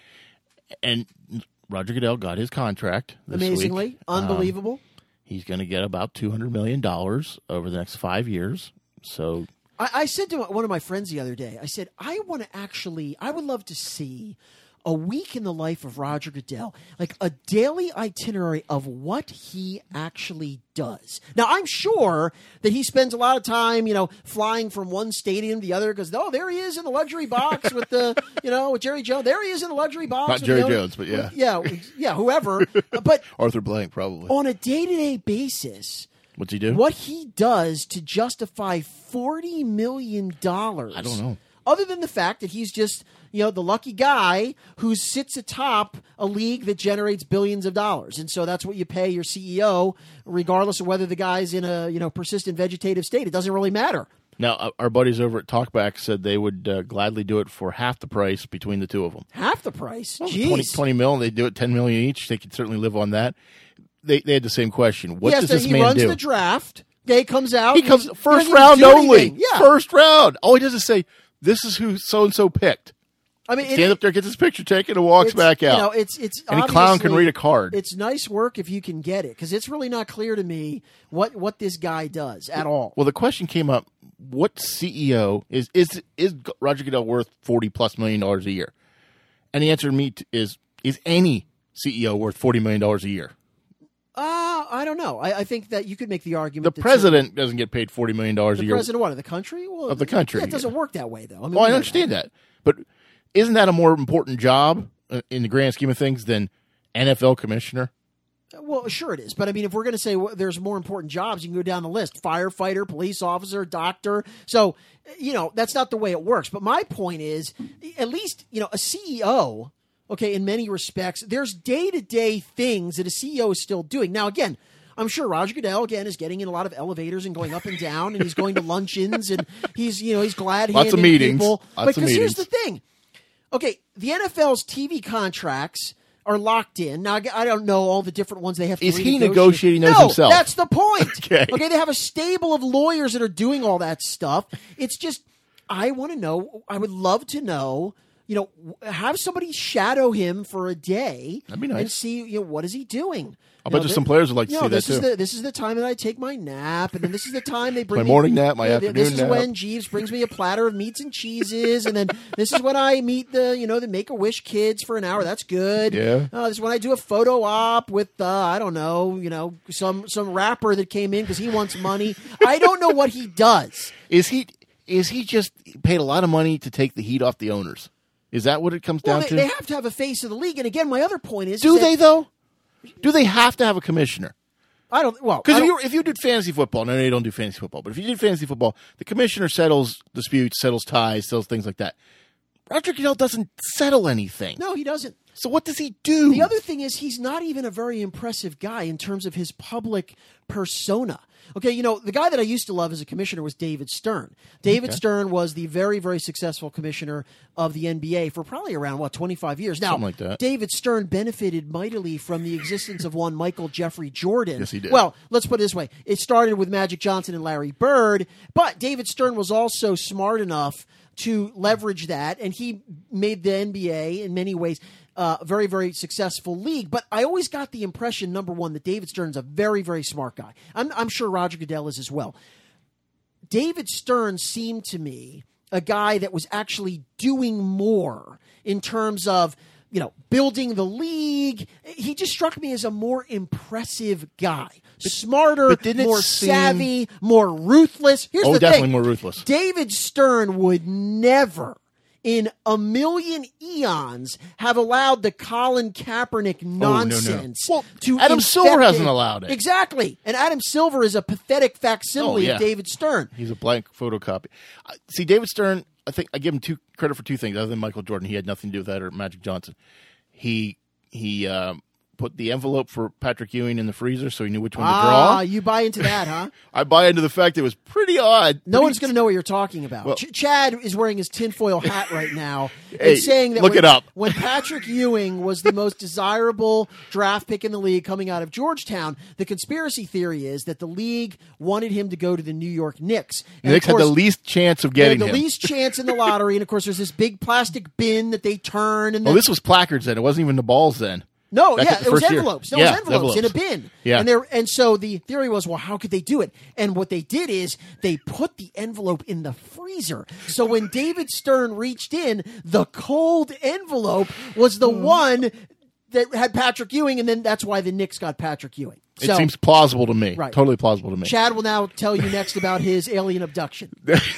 And Roger Goodell got his contract this Amazingly, week. unbelievable. Um, he's going to get about two hundred million dollars over the next five years. So I, I said to one of my friends the other day, I said, I want to actually, I would love to see a week in the life of Roger Goodell, like a daily itinerary of what he actually does. Now, I'm sure that he spends a lot of time, you know, flying from one stadium to the other because, oh, there he is in the luxury box with the, you know, with Jerry Jones. There he is in the luxury box. Not with Jerry the owner- Jones, but yeah. Yeah, yeah, whoever. But Arthur Blank, probably. on a day-to-day basis, What's he do? what he does to justify forty million dollars. I don't know. Other than the fact that he's just, you know, the lucky guy who sits atop a league that generates billions of dollars. And so that's what you pay your C E O, regardless of whether the guy's in a, you know, persistent vegetative state. It doesn't really matter. Now, uh, our buddies over at Talkback said they would uh, gladly do it for half the price between the two of them. Half the price? Well, Jeez. twenty, twenty mil, they do it ten million each. They could certainly live on that. They they had the same question. What yes, does so this he man runs do? the draft. Day comes out. He comes he's- first he doesn't round even do only. anything. Yeah. First round. All he does is say, "This is who so and so picked." I mean, Stand it, up there, gets his picture taken, and walks it's, back out. You know, it's it's Any clown can obviously- read a card. It's nice work if you can get it, because it's really not clear to me what what this guy does at all. Well, the question came up: what C E O is is is Roger Goodell worth forty plus million dollars a year? And the answer to me t- is: is any C E O worth forty million dollars a year? Uh, I don't know. I, I think that you could make the The argument. that president doesn't get paid forty million dollars the a year. president, what, of the country? Well, Of the country, Yeah, it doesn't yeah. work that way, though. I mean, Well, we I know understand that, but isn't that a more important job uh, in the grand scheme of things than N F L commissioner? that. Well, sure it is. But I mean, if we're going to say well, there's more important jobs, you can go down the list: firefighter, police officer, doctor. So, you know, that's not the way it works. But my point is, at least, you know, a C E O, okay, in many respects, there's day-to-day things that a C E O is still doing. Now, again, I'm sure Roger Goodell, again, is getting in a lot of elevators and going up and down, and he's going to luncheons, and he's, you know, he's glad Lots of handing meetings. people. Lots of Because here's the meetings. thing. Okay, the N F L's T V contracts are locked in. Now, I don't know all the different ones they have to Is he renegotiate. negotiating those no, himself? That's the point. Okay. Okay, they have a stable of lawyers that are doing all that stuff. It's just, I want to know, I would love to know, you know, have somebody shadow him for a day. That'd be nice. And see, you know, what is he doing? I'll You bet know, there's th- some players would like to you see know, that this is too. the this is the time that I take my nap, and then this is the time they bring My me- morning nap, my yeah, th- This afternoon is nap. when Jeeves brings me a platter of meats and cheeses, and then this is when I meet the you know the Make a Wish kids for an hour. That's good. Yeah. Uh, this is when I do a photo op with uh, I don't know you know some some rapper that came in because he wants money. I don't know what he does. Is he is he just paid a lot of money to take the heat off the owners? Is that what it comes Well, down they, to? they have to have a face of the league, and again, my other point is Do is that- they though? Do they have to have a commissioner? I don't. Well, I Because if don't- you if you did fantasy football, no, no, you don't do fantasy football. But if you did fantasy football, the commissioner settles disputes, settles ties, settles things like that. Roger Goodell doesn't settle anything. no, he doesn't. So what does he do? The other thing is he's not even a very impressive guy in terms of his public persona. Okay, you know, the guy that I used to love as a commissioner was David Stern. David Okay. Stern was the very, very successful commissioner of the N B A for probably around, what, twenty-five years. Now, Something like that. David Stern benefited mightily from the existence of one Michael Jeffrey Jordan. Yes, he did. Well, let's put it this way. It started with Magic Johnson and Larry Bird, but David Stern was also smart enough to leverage that, and he made the N B A in many ways uh, a very, very successful league. But I always got the impression, number one, that David Stern's a very, very smart guy. I'm, I'm sure Roger Goodell is as well. David Stern seemed to me a guy that was actually doing more in terms of, you know, building the league. He just struck me as a more impressive guy. Smarter, but didn't it more seem- savvy, more ruthless. Here's Oh, the definitely thing. more ruthless. David Stern would never in a million eons have allowed the Colin Kaepernick no. nonsense Well, to Adam infect Silver hasn't it. allowed it. Exactly. And Adam Silver is a pathetic facsimile Oh, yeah. of David Stern. He's a blank photocopy. Uh, See, David Stern, I think I give him two credit for two things. Other than Michael Jordan, he had nothing to do with that, or Magic Johnson. He he um, put the envelope for Patrick Ewing in the freezer, so he knew which one to Ah, draw. you buy into that, huh? I buy into the fact it was pretty odd. No But one's he- going to know what you're talking about. Well- Ch- Chad is wearing his tinfoil hat right now Hey, and saying that look when, it up. when Patrick Ewing was the most desirable draft pick in the league coming out of Georgetown, the conspiracy theory is that the league wanted him to go to the New York Knicks. The Knicks of had the course, least chance of they had getting the him. least chance in the lottery, and of course, there's this big plastic bin that they turn. And Oh, then, this was placards then. It wasn't even the balls then. no, Back yeah, at the it was first year. envelopes. No, Yeah, it was envelopes, in a envelopes. bin. Yeah. And there, and so the theory was, well, how could they do it? And what they did is they put the envelope in the freezer. So when David Stern reached in, the cold envelope was the Hmm. one that had Patrick Ewing, and then that's why the Knicks got Patrick Ewing. It So seems plausible to me. Right. Totally plausible to me. Chad will now tell you next about his alien abduction.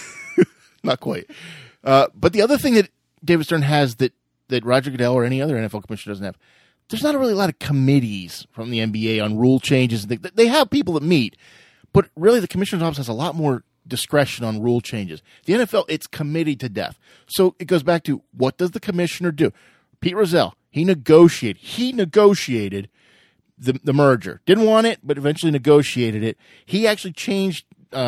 Not quite. Uh, but the other thing that David Stern has that, that Roger Goodell or any other N F L commissioner doesn't have, there's not really a lot of committees from the N B A on rule changes. And things. They have people that meet, but really the commissioner's office has a lot more discretion on rule changes. The N F L, it's committee to death. So it goes back to, what does the commissioner do? Pete Rozelle, he negotiated. He negotiated the the merger. Didn't want it, but eventually negotiated it. He actually changed um,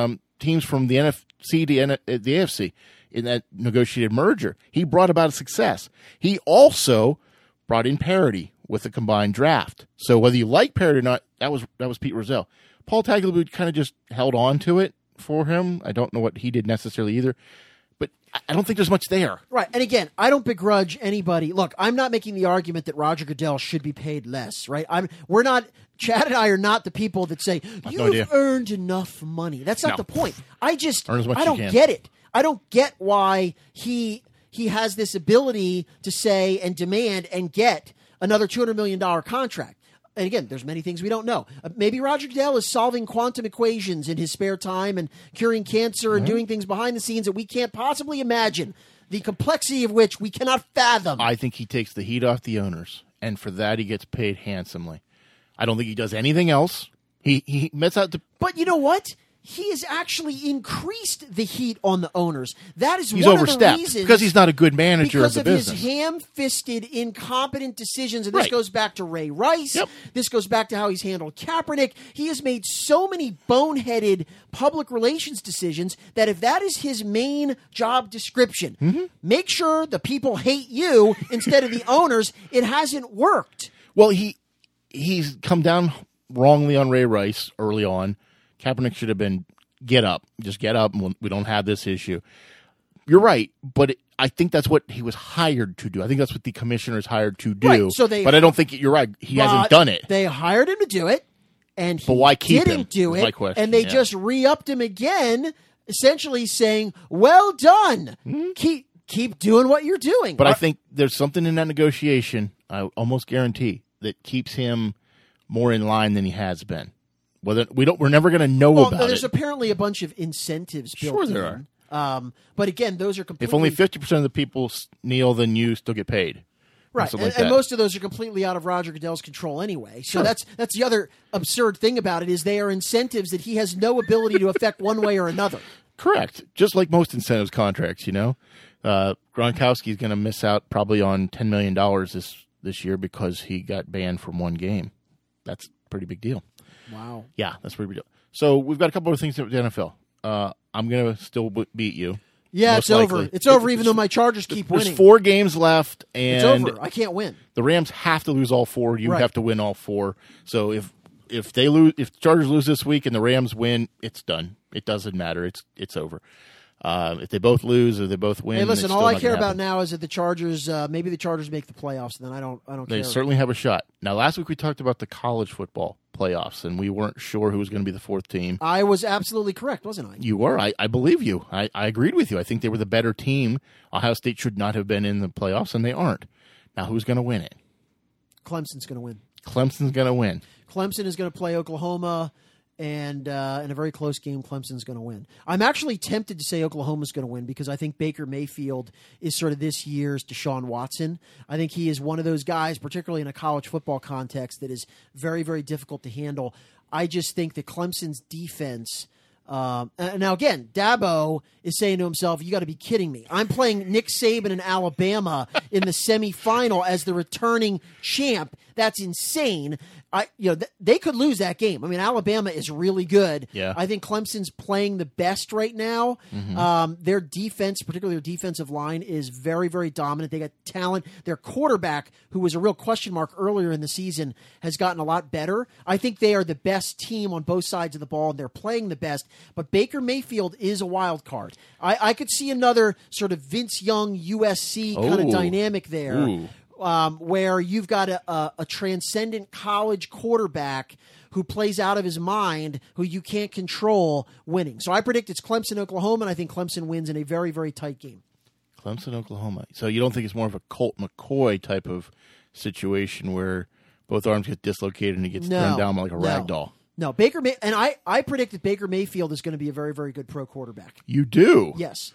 teams from the N F C to N- uh, the A F C in that negotiated merger. He brought about a success. He also brought in parity with the combined draft. So whether you like parity or not, that was that was Pete Rozelle. Paul Tagliabue kind of just held on to it for him. I don't know what he did necessarily either. But I don't think there's much there. Right. And again, I don't begrudge anybody. Look, I'm not making the argument that Roger Goodell should be paid less, right? I'm we're not Chad and I are not the people that say you've no earned enough money. That's not No. the point. I just Earn as much I as don't you can. get it. I don't get why he he has this ability to say and demand and get another two hundred million dollars contract. And again, there's many things we don't know. Uh, maybe Roger Goodell is solving quantum equations in his spare time and curing cancer and doing things behind the scenes that we can't possibly imagine, the complexity of which we cannot fathom. I think he takes the heat off the owners, and for that he gets paid handsomely. I don't think he does anything else. He he mets out the. But you know what? He has actually increased the heat on the owners. That is He's one of the overstepped reasons. because he's not a good manager because of the of business. his ham-fisted, incompetent decisions. And this Right. goes back to Ray Rice. Yep. This goes back to how he's handled Kaepernick. He has made so many boneheaded public relations decisions that if that is his main job description, Mm-hmm. make sure the people hate you instead of the owners, it hasn't worked. Well, he he's come down wrongly on Ray Rice early on. Kaepernick should have been get up, just get up, and we don't have this issue. You're right, but it, I think that's what he was hired to do. I think that's what the commissioner is hired to do. Right, so they- but I don't think you're right. He But hasn't done it. They hired him to do it, and he But why keep didn't him, do is my it. question, And they yeah. just re-upped him again, essentially saying, "Well done. Keep keep doing what you're doing." Hmm? But I Are- think there's something in that negotiation, I almost guarantee, that keeps him more in line than he has been. Whether we don't, we're never going to know well, about there's it. apparently a bunch of incentives built Sure there in. Um, but again, those are completely If only fifty percent of the people s- kneel, then you still get paid. right, Something and, like and that. most of those are completely out of Roger Goodell's control anyway. So that's that's the other absurd thing about it is they are incentives that he has no ability to affect one way or another. Correct. Just like most incentives contracts, you know. Uh, Gronkowski's going to miss out probably on ten million dollars this, this year because he got banned from one game. That's a pretty big deal. Wow. Yeah, that's a pretty big deal. So we've got a couple of things with the N F L. Uh, I'm going to still b- beat you. Yeah, most it's over. likely. It's over, even though my Chargers keep There's winning. four games left, It's and over. I can't win. the Rams have to lose all four. You Right. have to win all four. So if if they lose, if the Chargers lose this week and the Rams win, it's done. It doesn't matter. It's it's over. Uh, if they both lose or they both win, Hey, listen. it's All still I not care gonna about happen. now is that the Chargers, uh, maybe the Chargers make the playoffs. Then I don't. I don't They care. certainly have a shot. Now, last week we talked about the college football playoffs, and we weren't sure who was going to be the fourth team. I was absolutely correct, wasn't I? You were. I, I believe you. I, I agreed with you. I think they were the better team. Ohio State should not have been in the playoffs, and they aren't. Now, who's going to win it? Clemson's going to win. Clemson's going to win. Clemson is going to play Oklahoma, and uh, in a very close game, Clemson's going to win. I'm actually tempted to say Oklahoma's going to win because I think Baker Mayfield is sort of this year's Deshaun Watson. I think he is one of those guys, particularly in a college football context, that is very, very difficult to handle. I just think that Clemson's defense. Um, and now again, Dabo is saying to himself, "You got to be kidding me! I'm playing Nick Saban in Alabama in the semifinal as the returning champ. That's insane." I, you know, th- they could lose that game. I mean, Alabama is really good. Yeah. I think Clemson's playing the best right now. Um, their defense, particularly their defensive line, is very, very dominant. They got talent. Their quarterback, who was a real question mark earlier in the season, has gotten a lot better. I think they are the best team on both sides of the ball, and they're playing the best. But Baker Mayfield is a wild card. I, I could see another sort of Vince Young U S C kind of Oh. dynamic there. Ooh. Um, where you've got a, a, a transcendent college quarterback who plays out of his mind, who you can't control, winning. So I predict it's Clemson, Oklahoma, and I think Clemson wins in a very, very tight game. Clemson, Oklahoma. So you don't think it's more of a Colt McCoy type of situation where both arms get dislocated and he gets No, thrown down like a no. rag doll? No, Baker May- and I, I predict that Baker Mayfield is going to be a very, very good pro quarterback. You do? Yes.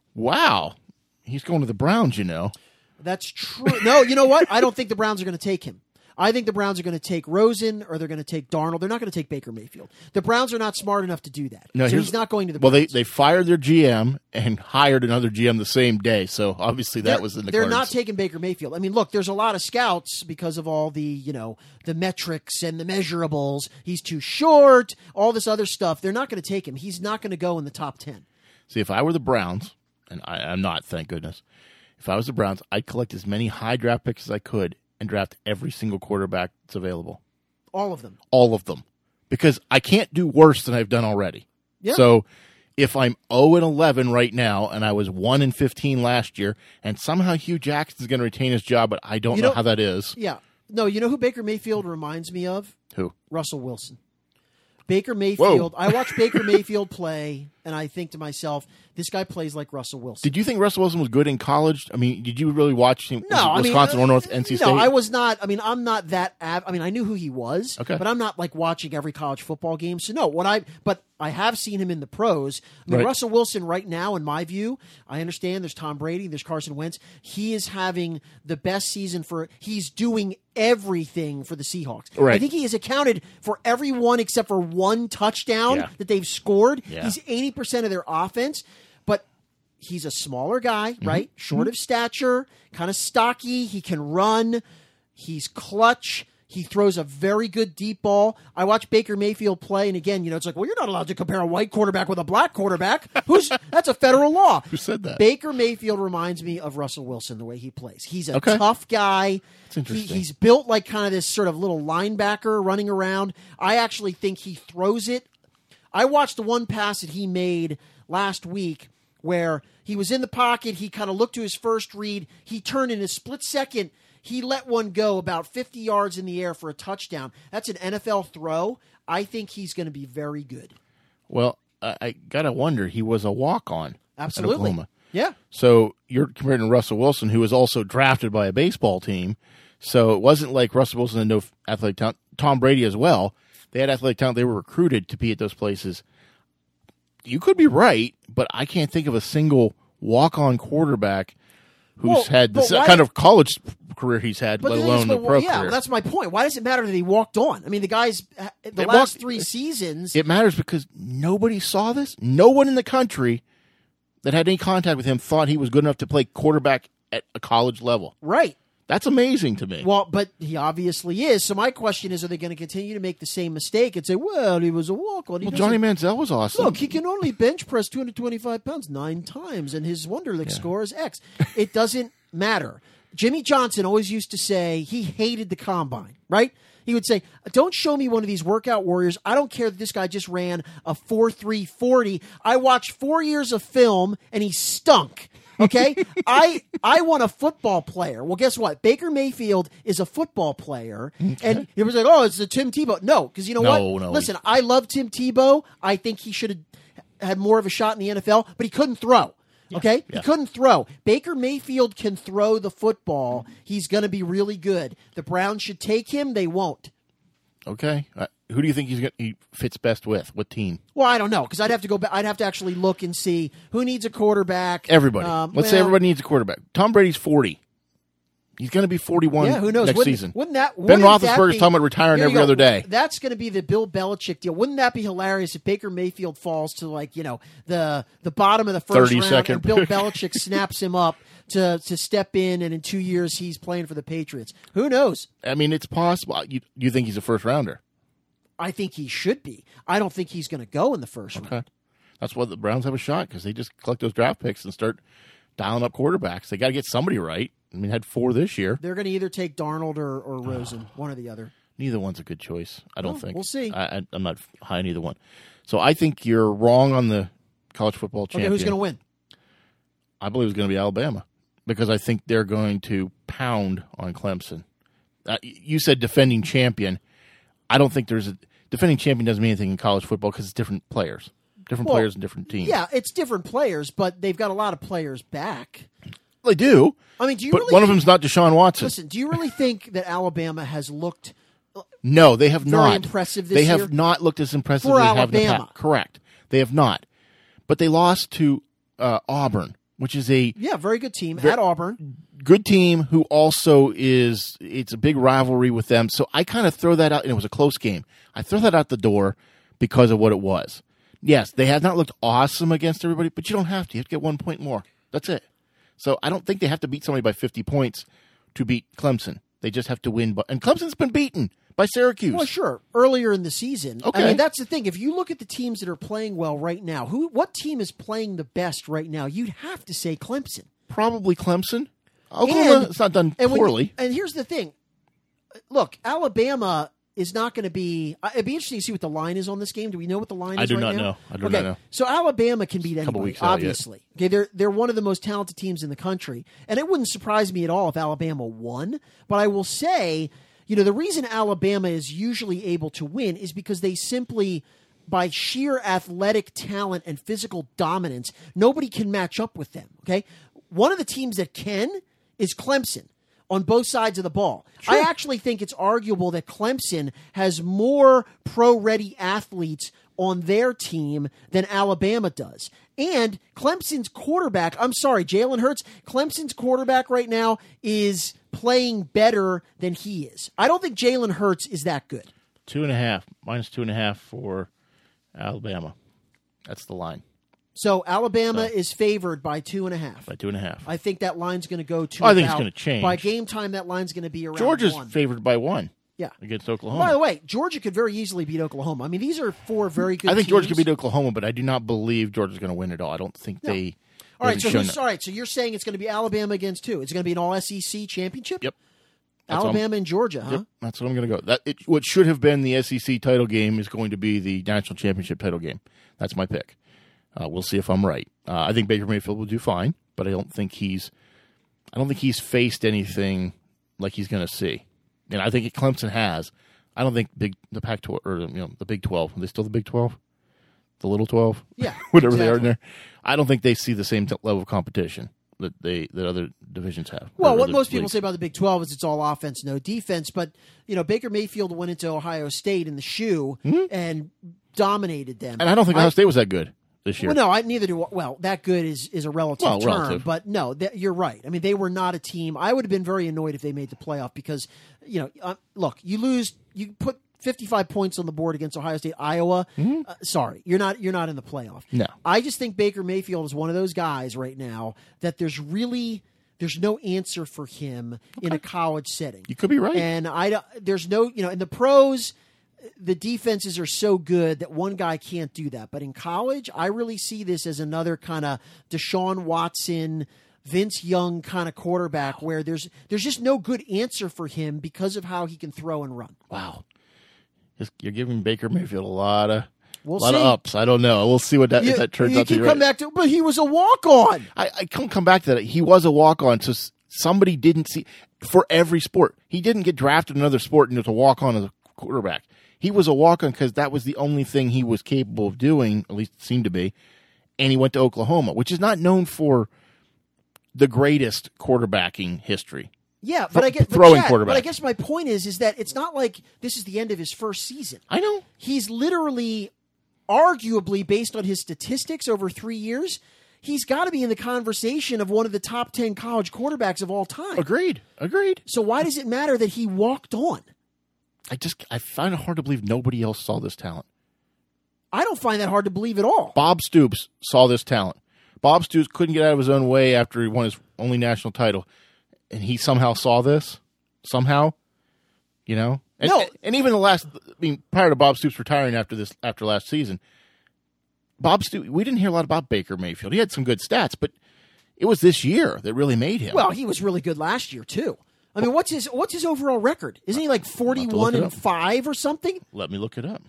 Wow. He's going to the Browns, you know. That's true. No, you know what? I don't think the Browns are going to take him. I think the Browns are going to take Rosen or they're going to take Darnold. They're not going to take Baker Mayfield. The Browns are not smart enough to do that. No, so here's- he's not going to the Well, Browns. they, they fired their G M and hired another G M the same day, so obviously that They're- was in the They're cards. not taking Baker Mayfield. I mean, look, there's a lot of scouts because of all the, you know, the metrics and the measurables. He's too short, all this other stuff. They're not going to take him. He's not going to go in the top ten. See, if I were the Browns, and I, I'm not, thank goodness, if I was the Browns, I'd collect as many high draft picks as I could and draft every single quarterback that's available. All of them. All of them. Because I can't do worse than I've done already. Yeah. So if I'm oh and eleven right now, and I was one and fifteen last year, and somehow Hugh Jackson's going to retain his job, but I don't You know, know- how that is. Yeah. No, you know who Baker Mayfield reminds me of? Who? Russell Wilson. Baker Mayfield. Whoa. I watch Baker Mayfield play, and I think to myself, this guy plays like Russell Wilson. Did you think Russell Wilson was good in college? I mean, did you really watch him? No, I mean, Wisconsin uh, or North N C State? No, I was not. I mean, I'm not that. Av- I mean, I knew who he was. Okay. But I'm not like watching every college football game. So no, what I but I have seen him in the pros. I mean, Right. Russell Wilson right now, in my view, I understand. There's Tom Brady. There's Carson Wentz. He is having the best season for. He's doing everything for the Seahawks. Right. I think he has accounted for every one except for one touchdown Yeah. that they've scored. Yeah. He's eighty percent of their offense, but. He's a smaller guy, Mm-hmm. right? Short of stature, kind of stocky. He can run. He's clutch. He throws a very good deep ball. I watch Baker Mayfield play, and again, you know, it's like, well, you're not allowed to compare a white quarterback with a black quarterback. Who's that's a federal law. Who said that? Baker Mayfield reminds me of Russell Wilson the way he plays. He's a Okay. tough guy. That's interesting. He, he's built like kind of this sort of little linebacker running around. I actually think he throws it. I watched the one pass that he made last week where he was in the pocket. He kind of looked to his first read. He turned in a split second. He let one go about fifty yards in the air for a touchdown. That's an N F L throw. I think he's going to be very good. Well, I, I got to wonder. He was a walk-on Absolutely. at Oklahoma. Yeah. So you're comparing to Russell Wilson, who was also drafted by a baseball team. So it wasn't like Russell Wilson had no athletic talent. Tom Brady as well. They had athletic talent. They were recruited to be at those places. You could be right, but I can't think of a single walk-on quarterback who's Well, had the but sa- why- kind of college career he's had, But let the thing alone is, the well, pro yeah, career. that's my point. Why does it matter that he walked on? I mean, the guy's the They last walked- three seasons. It matters because nobody saw this. No one in the country that had any contact with him thought he was good enough to play quarterback at a college level. right. That's amazing to me. Well, but he obviously is. So my question is, are they going to continue to make the same mistake and say, well, he was a walk-on? He Well, doesn't- Johnny Manziel was awesome. Look, he can only bench press two hundred twenty-five pounds nine times, and his Wonderlic score is X. It doesn't matter. Jimmy Johnson always used to say he hated the combine, right? He would say, don't show me one of these workout warriors. I don't care that this guy just ran a four three forty. I watched four years of film, and he stunk. Okay, I I want a football player. Well, guess what? Baker Mayfield is a football player, and it was like, oh, it's the Tim Tebow. No, because you know No, what? no. Listen, I love Tim Tebow. I think he should have had more of a shot in the N F L, but he couldn't throw. Okay, Yeah. he couldn't throw. Baker Mayfield can throw the football. He's going to be really good. The Browns should take him. They won't. Okay. Uh, who do you think he's gonna, he fits best with? What team? Well, I don't know because I'd have to go back. I'd have to actually look and see who needs a quarterback. Everybody. Um, Let's say well, everybody needs a quarterback. Tom Brady's forty. He's going to be forty-one Yeah, who knows? next Wouldn't, season. Wouldn't that Ben wouldn't that Roethlisberger's be- talking about retiring Here you every go. other day. That's going to be the Bill Belichick deal. Wouldn't that be hilarious if Baker Mayfield falls to like you know the the bottom of the first round thirty-second and Bill Belichick snaps him up to to step in, and in two years he's playing for the Patriots. Who knows? I mean, it's possible. You, you think he's a first rounder? I think he should be. I don't think he's going to go in the first round. Okay. That's why the Browns have a shot because they just collect those draft picks and start dialing up quarterbacks. They got to get somebody right. I mean, had four this year. They're going to either take Darnold or, or Rosen, one or the other. Neither one's a good choice. I don't Well, think. we'll see. I, I, I'm not high on either one. So I think you're wrong on the college football Okay, champion. who's going to win? I believe it's going to be Alabama because I think they're going to pound on Clemson. Uh, you said defending champion. I don't think there's a defending champion doesn't mean anything in college football because it's different players, different Well, players and different teams. Yeah, it's different players, but they've got a lot of players back. they do. I mean, do you But really one of them's not Deshaun Watson. listen? Do you really think that Alabama has looked No, they have Very not. impressive this They have year? not looked as impressive For as they have in the Alabama. past. Correct. They have not. But they lost to uh, Auburn, which is a Yeah, very good team Ver- at Auburn. good team who also is, it's a big rivalry with them. So I kind of throw that out, and it was a close game. I throw that out the door because of what it was. Yes, they have not looked awesome against everybody, but you don't have to. You have to get one point more. That's it. So I don't think they have to beat somebody by fifty points to beat Clemson. They just have to win. And Clemson's been beaten by Syracuse. Well, sure. Earlier in the season. Okay. I mean, that's the thing. If you look at the teams that are playing well right now, who, what team is playing the best right now? You'd have to say Clemson. Probably Clemson. Oklahoma, And- it's not done and when- poorly. and here's the thing. Look, Alabama is not going to be. It'd be interesting to see what the line is on this game. Do we know what the line I is do right not now? know. I do okay. not know. So Alabama can beat anybody, weeks out, yeah. obviously. Okay, they're they're one of the most talented teams in the country, and it wouldn't surprise me at all if Alabama won. But I will say, you know, the reason Alabama is usually able to win is because they simply, by sheer athletic talent and physical dominance, nobody can match up with them. Okay, one of the teams that can is Clemson. On both sides of the ball. I actually think it's arguable that Clemson has more pro-ready athletes on their team than Alabama does. And Clemson's quarterback, I'm sorry, Jalen Hurts, Clemson's quarterback right now is playing better than he is. I don't think Jalen Hurts is that good. Two and a half. Minus two and a half for Alabama. That's the line. So Alabama So. is favored by two and a half. By two and a half. I think that line's going to go to Oh, I think it's about- gonna change. By game time, that line's going to be around Georgia's one. favored by one Yeah. against Oklahoma. By the way, Georgia could very easily beat Oklahoma. I mean, these are four very good I think teams. Georgia could beat Oklahoma, but I do not believe Georgia's going to win it all. I don't think they. All right, they've so shown who's, that. all right, so you're saying it's going to be Alabama against two. It's going to be an all S E C championship? Yep. That's what I'm- Alabama and Georgia, huh? Yep, that's what I'm going to go. That it, what should have been the S E C title game is going to be the national championship title game. That's my pick. Uh, we'll see if I'm right. Uh, I think Baker Mayfield will do fine, but I don't think he's. I don't think he's faced anything like he's going to see, and I think Clemson has. I don't think big the Pac twelve or you know the Big twelve. Are they still the Big twelve? The Little twelve? Yeah, whatever they are in exactly. there. I don't think they see the same t- level of competition that they that other divisions have. Well, or what other most people leagues. say about the Big twelve is it's all offense, no defense. But, you know, Baker Mayfield went into Ohio State in the shoe and dominated them. Hmm? And I don't think Ohio State was that good this year. Well, no, I neither do. Well, that good is, is a relative Well, term, relative. but no, that, you're right. I mean, they were not a team. I would have been very annoyed if they made the playoff because, you know, uh, look, you lose, you put fifty-five points on the board against Ohio State, Iowa. Uh, sorry, you're not you're not in the playoff. No. I just think Baker Mayfield is one of those guys right now that there's really there's no answer for him in a college setting. You could be right. And I don't- there's no, you know, in the pros, the defenses are so good that one guy can't do that. But in college, I really see this as another kind of Deshaun Watson, Vince Young kind of quarterback where there's there's just no good answer for him because of how he can throw and run. Wow. Just- You're giving Baker Mayfield a lot of We'll lot see. of ups. I don't know. We'll see what that, You, if that turns you out to keep be coming right. back to, but he was a walk on. I, I can't come back to that. He was a walk on, so s- somebody didn't see for every sport. He didn't get drafted in another sport and was a walk on as a quarterback. He was a walk on because that was the only thing he was capable of doing, at least it seemed to be. And he went to Oklahoma, which is not known for the greatest quarterbacking history. Yeah, but I guess but throwing Chad, quarterback. But I guess my point is, is that it's not like this is the end of his first season. I know. He's literally, arguably, based on his statistics over three years, he's got to be in the conversation of one of the top ten college quarterbacks of all time. Agreed. Agreed. So why does it matter that he walked on? I just I find it hard to believe nobody else saw this talent. I don't find that hard to believe at all. Bob Stoops saw this talent. Bob Stoops couldn't get out of his own way after he won his only national title, and he somehow saw this. Somehow, you know. And, No. and even the last, I mean, prior to Bob Stoops retiring after this, after last season, Bob Stoops. We didn't hear a lot about Baker Mayfield. He had some good stats, but it was this year that really made him. Well, he was really good last year too. I mean, what's his what's his overall record? Isn't he like forty-one it and up. five or something? Let me look it up.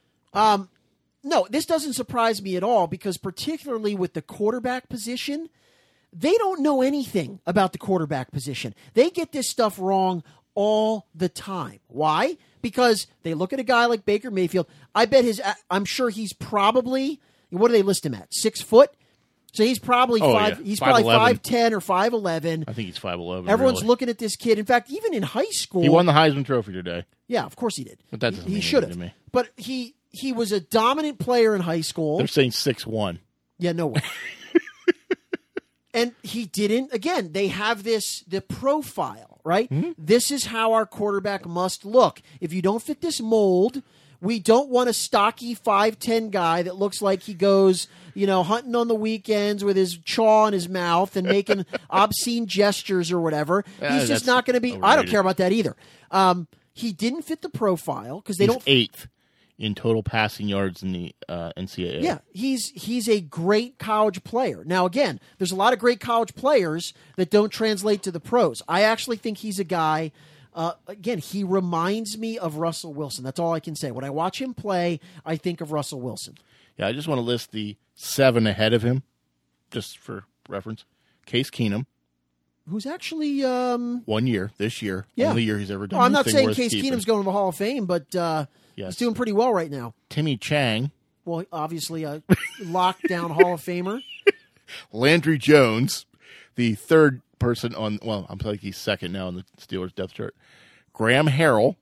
No, this doesn't surprise me at all because particularly with the quarterback position, they don't know anything about the quarterback position. They get this stuff wrong all the time. Why? Because they look at a guy like Baker Mayfield. I bet his I'm sure he's probably, what do they list him at? Six foot? So he's probably Oh, five yeah. he's five probably eleven. five ten or five eleven. I think he's five eleven. Everyone's really. looking at this kid. In fact, even in high school, He won the Heisman Trophy today. yeah, of course he did. But that doesn't he mean should anything have. to me. But he he was a dominant player in high school. They're saying six one. Yeah, no way. And he didn't. Again, they have this the profile, right? Mm-hmm. This is how our quarterback must look. If you don't fit this mold, we don't want a stocky five ten guy that looks like he goes, you know, hunting on the weekends with his chaw in his mouth and making obscene gestures or whatever. Yeah, He's just that's not going to be. I don't overrated. care about that either. Um, he didn't fit the profile because they He's don't. eighth in total passing yards in the uh, N C double A. Yeah, he's he's a great college player. Now, again, there's a lot of great college players that don't translate to the pros. I actually think he's a guy. Uh, again, he reminds me of Russell Wilson. That's all I can say. When I watch him play, I think of Russell Wilson. Yeah, I just want to list the seven ahead of him, just for reference. Case Keenum, Who's actually? Um, one year this year, Yeah. only year he's ever done. well, I'm not anything saying worth Case keeping. Keenum's going to the Hall of Fame, but uh, Yes. he's doing pretty well right now. Timmy Chang, Well, obviously a lockdown Hall of Famer. Landry Jones, the third person on. Well, I'm like he's second now on the Steelers depth chart. Graham Harrell,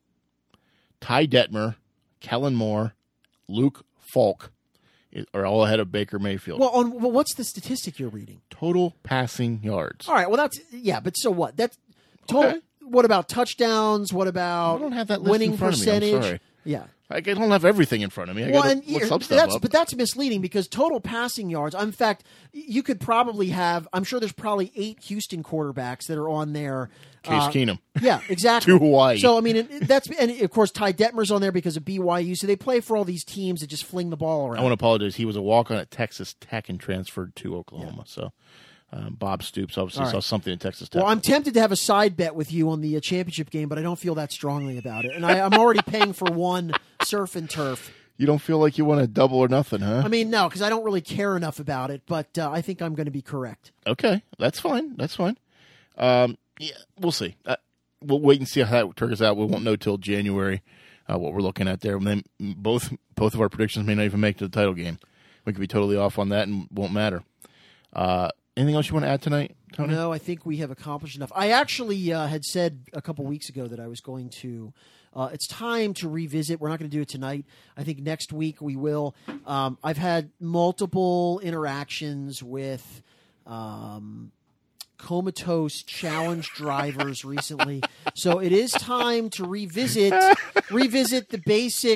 Ty Detmer, Kellen Moore, Luke Falk are all ahead of Baker Mayfield. Well, on well, what's the statistic you're reading? Total passing yards. All right. Well, that's yeah, but so what? That's total. Okay. What about touchdowns? What about I don't have that list winning in front of me. I'm percentage? sorry. Yeah. I don't have everything in front of me. I Well, got and to look yeah, some stuff that's, up. but that's misleading because total passing yards. In fact, you could probably have. I'm sure there's probably eight Houston quarterbacks that are on there. Case uh, Keenum. Yeah, exactly. To Hawaii. So I mean, it, that's and of course Ty Detmer's on there because of B Y U. So they play for all these teams that just fling the ball around. I want to apologize. He was a walk-on at Texas Tech and transferred to Oklahoma. So um, Bob Stoops obviously All right. saw something at Texas Tech. Well, I'm tempted to have a side bet with you on the uh, championship game, but I don't feel that strongly about it. And I, I'm already paying for one surf and turf. You don't feel like you want to double or nothing, huh? I mean, no, because I don't really care enough about it, but uh, I think I'm going to be correct. Okay, that's fine. That's fine. Um, yeah, we'll see. Uh, we'll wait and see how that turns out. We won't know till January uh, what we're looking at there. And then both both of our predictions may not even make it to the title game. We could be totally off on that and won't matter. Uh, anything else you want to add tonight, Tony? No, I think we have accomplished enough. I actually uh, had said a couple weeks ago that I was going to. Uh, it's time to revisit. We're not going to do it tonight. I think next week we will. Um, I've had multiple interactions with um, comatose challenge drivers recently, so it is time to revisit revisit the basic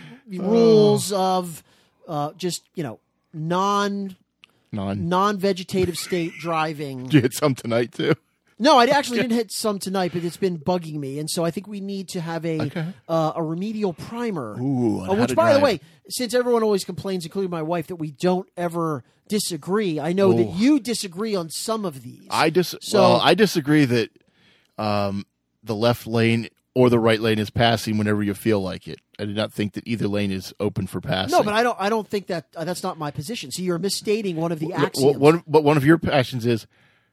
rules of uh, just you know non Non. non-vegetative state driving. Did you hit some tonight too? No, I actually didn't hit some tonight, but it's been bugging me, and so I think we need to have a Okay. uh, a remedial primer. Ooh, on Uh, how which, to by the drive. way, since everyone always complains, including my wife, that we don't ever disagree, I know that Ooh. you disagree on some of these. I dis- So- well, I disagree that um, the left lane or the right lane is passing whenever you feel like it. I do not think that either lane is open for passing. no, but I don't. I don't think that uh, that's not my position. So you're misstating one of the Well, axioms. one, but one of your passions is,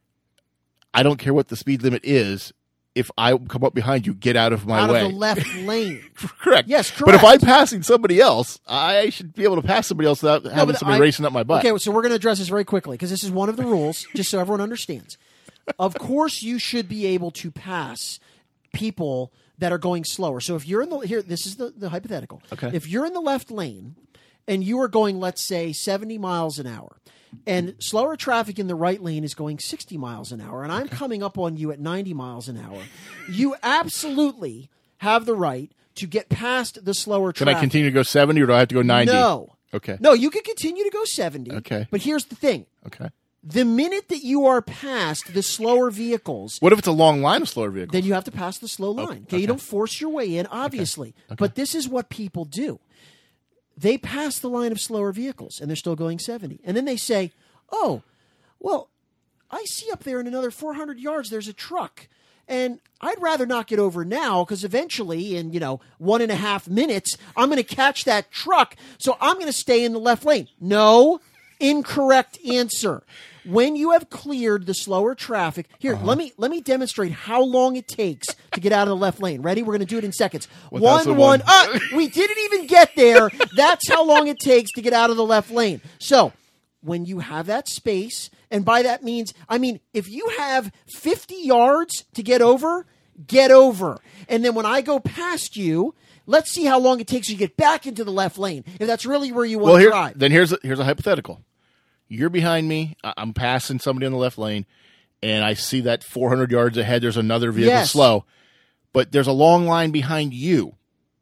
I don't care what the speed limit is. If I come up behind you, get out of my out way. of the left lane. Correct. Yes, But if correct. I'm passing somebody else, I should be able to pass somebody else without having but somebody I- racing up my butt. Okay, so we're going to address this very quickly because this is one of the rules, just so everyone understands. Of course, you should be able to pass people that are going slower. So if you're in the here, this is the, the hypothetical. Okay. If you're in the left lane and you are going, let's say, seventy miles an hour, and slower traffic in the right lane is going sixty miles an hour, and I'm coming up on you at ninety miles an hour, you absolutely have the right to get past the slower Can traffic. I continue to go seventy or do I have to go ninety? No. Okay. No, you can continue to go seventy. Okay. But here's the thing. Okay. The minute that you are past the slower vehicles, What if it's a long line of slower vehicles? then you have to pass the slow line. Okay, okay. you don't force your way in, obviously. But this is what people do. They pass the line of slower vehicles and they're still going seventy. And then they say, oh, well, I see up there in another four hundred yards there's a truck. And I'd rather not get over now because eventually in, you know, one and a half minutes, I'm going to catch that truck. So I'm going to stay in the left lane. No, incorrect answer. When you have cleared the slower traffic, here, Uh-huh. let me let me demonstrate how long it takes to get out of the left lane. Ready? We're going to do it in seconds. One One, thousand one. one. Ah, we didn't even get there. That's how long it takes to get out of the left lane. So when you have that space, and by that means, I mean, if you have fifty yards to get over, get over. And then when I go past you, let's see how long it takes you to get back into the left lane. If that's really where you want well, to here, drive. then here's a, here's a hypothetical. you're behind me. I- I'm passing somebody on the left lane, and I see that four hundred yards ahead, there's another vehicle Yes. slow, but there's a long line behind you.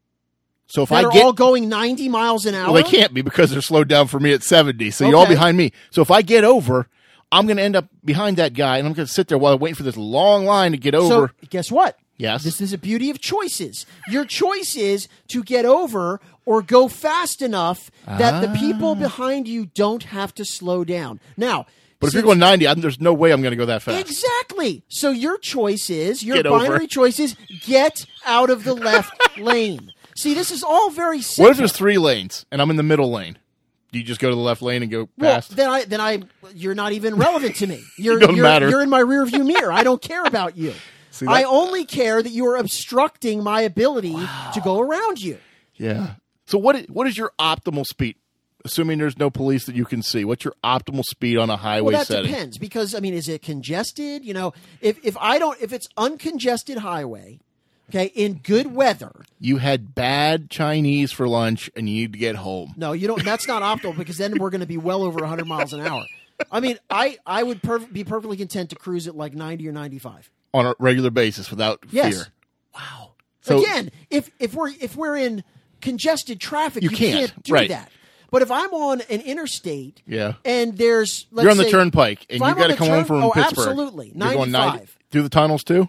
So if That I are get all going ninety miles an hour. well, they can't be because they're slowed down for me at seventy. So you're all Okay. behind me. So if I get over, I'm going to end up behind that guy, and I'm going to sit there while I'm waiting for this long line to get over. So guess what? Yes. This is a beauty of choices. Your choice is to get over or go fast enough that the people behind you don't have to slow down. Now, but if since- you're going ninety, I'm, there's no way I'm going to go that fast. Exactly. So your choice is, your Get over. binary choice is get out of the left lane. See, this is all very simple. What if there's three lanes and I'm in the middle lane? Do you just go to the left lane and go Well, past? then I then I you're not even relevant to me. You're It don't you're, matter. you're in my rearview mirror. I don't care about you. See, that- I only care that you are obstructing my ability to go around you. Yeah. So what is, what is your optimal speed? Assuming there's no police that you can see, what's your optimal speed on a highway Well, that setting? depends because I mean, is it congested? You know, if if I don't, if it's uncongested highway, okay, in good weather. You had bad Chinese for lunch and you need to get home. No, you don't. That's not optimal because then we're going to be well over one hundred miles an hour. I mean, I I would perf- be perfectly content to cruise at like ninety or ninety-five. On a regular basis without Yes. fear. Wow. So Again, if if we're if we're in congested traffic, You you, can't, do right. that. But if I'm on an interstate, Yeah. and there's let's you're on the say- turnpike and if you I'm got on to the come home turn- from oh, Pittsburgh. absolutely, You're going ninety ninety-five. through the tunnels too?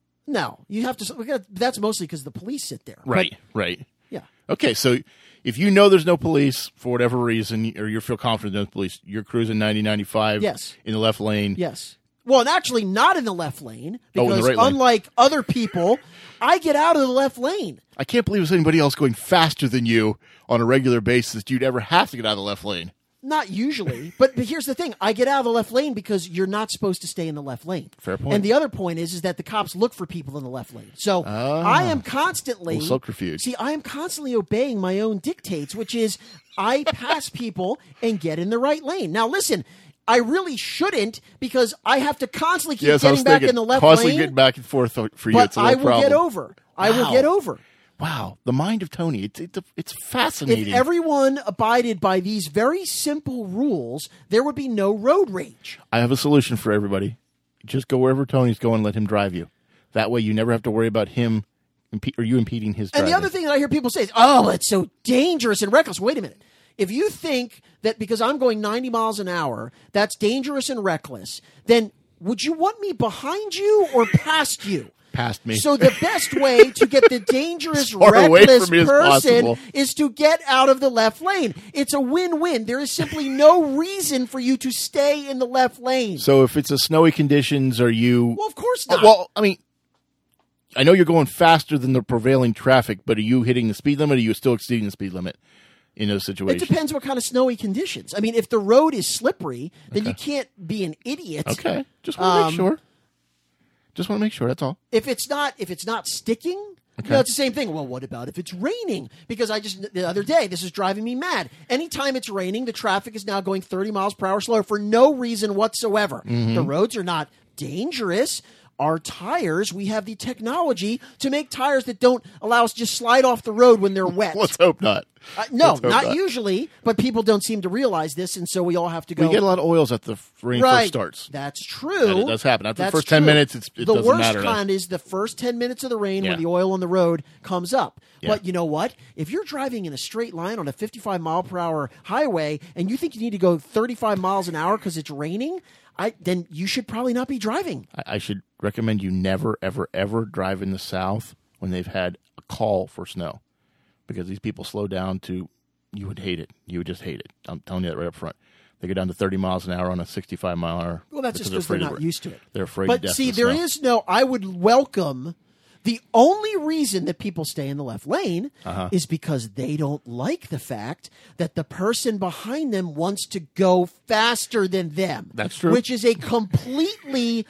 No, you have to. We got, that's mostly because the police sit there. Right, right. Yeah. Okay, so if you know there's no police for whatever reason, or you feel confident there's no police, you're cruising ninety, ninety-five Yes. in the left lane. Yes. Well, and actually not in the left lane Oh, in the because right lane. unlike other people, I get out of the left lane. I can't believe there's anybody else going faster than you on a regular basis. You'd ever have to get out of the left lane. Not usually, but, but here's the thing: I get out of the left lane because you're not supposed to stay in the left lane. Fair point. And the other point is, is that the cops look for people in the left lane. So I am constantly Little subterfuge. See, I am constantly obeying my own dictates, which is I pass people and get in the right lane. Now, listen, I really shouldn't because I have to constantly keep Yes, I was getting back thinking, in the left constantly lane. getting back and forth for you. but It's a I little will problem. get over. I will Wow. get over. Wow, the mind of Tony. It's it's, it's fascinating. If everyone abided by these very simple rules, there would be no road rage. I have a solution for everybody. Just go wherever Tony's going and let him drive you. That way you never have to worry about him impe- or you impeding his And driving. the other thing that I hear people say is, oh, it's so dangerous and reckless. Wait a minute. If you think that because I'm going ninety miles an hour, that's dangerous and reckless, then would you want me behind you or past you? Past me. So the best way to get the dangerous, As far away reckless from me as person possible. is to get out of the left lane. It's a win-win. There is simply no reason for you to stay in the left lane. So if it's a snowy conditions, are you... Well, of course Uh, not. well, I mean, I know you're going faster than the prevailing traffic, but are you hitting the speed limit or are you still exceeding the speed limit in those It situations? depends what kind of snowy conditions. I mean, if the road is slippery, then you can't be an idiot. Okay. Just want to Um, make sure. Just want to make sure, that's all. If it's not, if it's not sticking, you know, it's the same thing. Well, what about if it's raining? Because I just the other day, this is driving me mad. Anytime it's raining, the traffic is now going thirty miles per hour slower for no reason whatsoever. Mm-hmm. The roads are not dangerous. Our tires, we have the technology to make tires that don't allow us to just slide off the road when they're wet. Let's hope not. Uh, no, Let's hope not not. usually, but people don't seem to realize this, and so we all have to go. We get a lot of oils at the rain right. first starts. That's true. That- it does happen. After the That's first ten true. minutes, it's- it the doesn't worst matter. kind is the first ten minutes of the rain Yeah. when the oil on the road comes up. Yeah. But you know what? If you're driving in a straight line on a fifty-five mile per hour highway and you think you need to go thirty-five miles an hour because it's raining, I then you should probably not be driving. I, I should recommend you never, ever, ever drive in the South when they've had a call for snow, because these people slow down to. You would hate it. You would just hate it. I'm telling you that right up front. They go down to thirty miles an hour on a sixty-five mile hour. Well, that's just because because they're afraid not of- used to it. They're afraid But to death see, of the there snow. is no. I would welcome. The only reason that people stay in the left lane Uh-huh. is because they don't like the fact that the person behind them wants to go faster than them. That's true. Which is a completely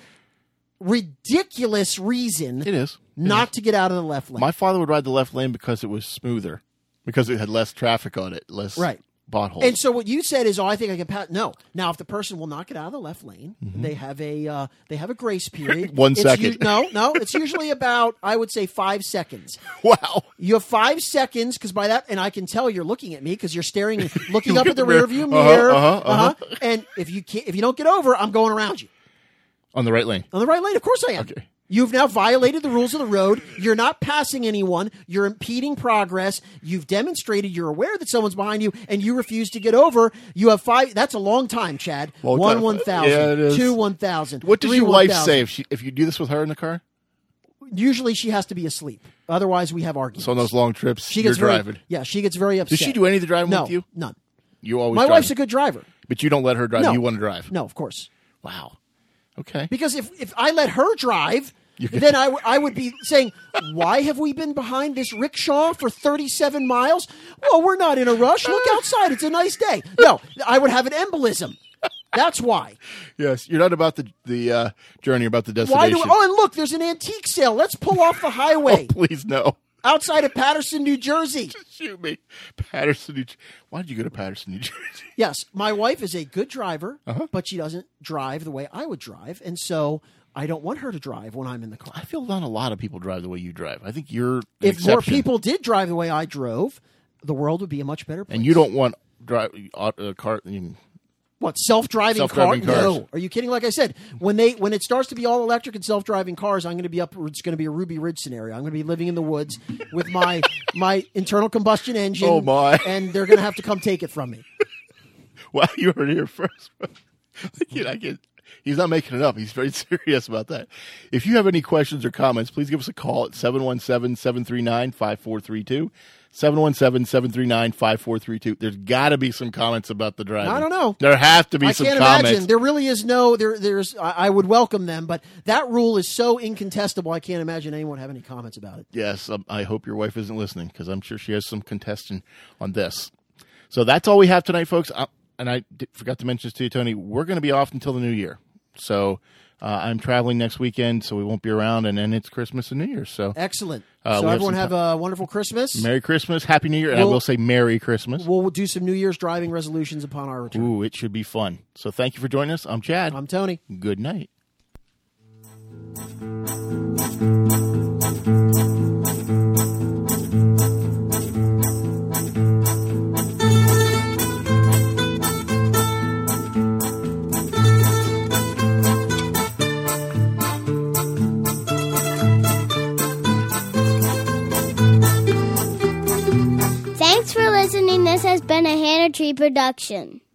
ridiculous reason It is. It not is. to get out of the left lane. My father would ride the left lane because it was smoother, because it had less traffic on it, less Right. potholes. And so what you said is, oh, I think I can pass. No. Now, if the person will not get out of the left lane, Mm-hmm. they have a uh, they have a grace period. One It's second. u- no, no. It's usually about, I would say, five seconds. Wow. You have five seconds because by that, and I can tell you're looking at me because you're staring, and looking Look up at at the the mirror. rearview Uh-huh, mirror. uh-huh, uh-huh. And if you can't, if you don't get over, I'm going around you On the right lane. on the right lane. Of course I am. Okay. You've now violated the rules of the road. You're not passing anyone. You're impeding progress. You've demonstrated you're aware that someone's behind you, and you refuse to get over. You have five. That's a long time, Chad. Long one time. one thousand. Yeah, it is. Two one thousand. What does three your wife one thousand. say if, she, if you do this with her in the car? Usually she has to be asleep. Otherwise, we have arguments. So on those long trips, she you're gets very, driving. Yeah, she gets very upset. Does she do any of the driving no, with you? None. You always My drive. wife's a good driver. But you don't let her drive. No. You want to drive. No, of course. Wow. Okay. Because if, if I let her drive, You can- then I, w- I would be saying, why have we been behind this rickshaw for thirty-seven miles? Well, we're not in a rush. Look outside. It's a nice day. No, I would have an embolism. That's why. Yes, you're not about the the uh, journey, you're about the Why destination. do? Oh, and look, there's an antique sale. Let's pull off the highway Oh, please no. outside of Patterson, New Jersey. Shoot me. Patterson, New Jersey. Why did you go to Patterson, New Jersey? Yes, my wife is a good driver, Uh-huh. but she doesn't drive the way I would drive, and so I don't want her to drive when I'm in the car. I feel not a lot of people drive the way you drive. I think you're an If exception. more people did drive the way I drove, the world would be a much better place. And you don't want drive uh, car. You, What, self-driving, Self-driving car? cars. No. Are you kidding? Like I said, when they when it starts to be all electric and self-driving cars, I'm going to be up. It's going to be a Ruby Ridge scenario. I'm going to be living in the woods with my my internal combustion engine. Oh, my. And they're going to have to come take it from me. wow, you heard it here first. I can't, I can't, he's not making it up. He's very serious about that. If you have any questions or comments, please give us a call at seven one seven, seven three nine, five four three two. seven one seven, seven three nine, five four three two. There's got to be some comments about the driving. I don't know. There have to be I some can't comments. imagine. There really is no. There, there's. I, I would welcome them, but that rule is so incontestable. I can't imagine anyone have any comments about it. Yes, um, I hope your wife isn't listening because I'm sure she has some contestant on this. So that's all we have tonight, folks. Uh, and I did, forgot to mention this to you, Tony. We're going to be off until the new year. So uh, I'm traveling next weekend, so we won't be around. And then it's Christmas and New Year's. So Excellent. Uh, so we have everyone some have a wonderful Christmas. Merry Christmas, Happy New Year, and I We'll- will say Merry Christmas. We'll do some New Year's driving resolutions upon our return. Ooh, it should be fun. So thank you for joining us. I'm Chad. I'm Tony. Good night. Thanks for listening. This has been a Hannah Tree production.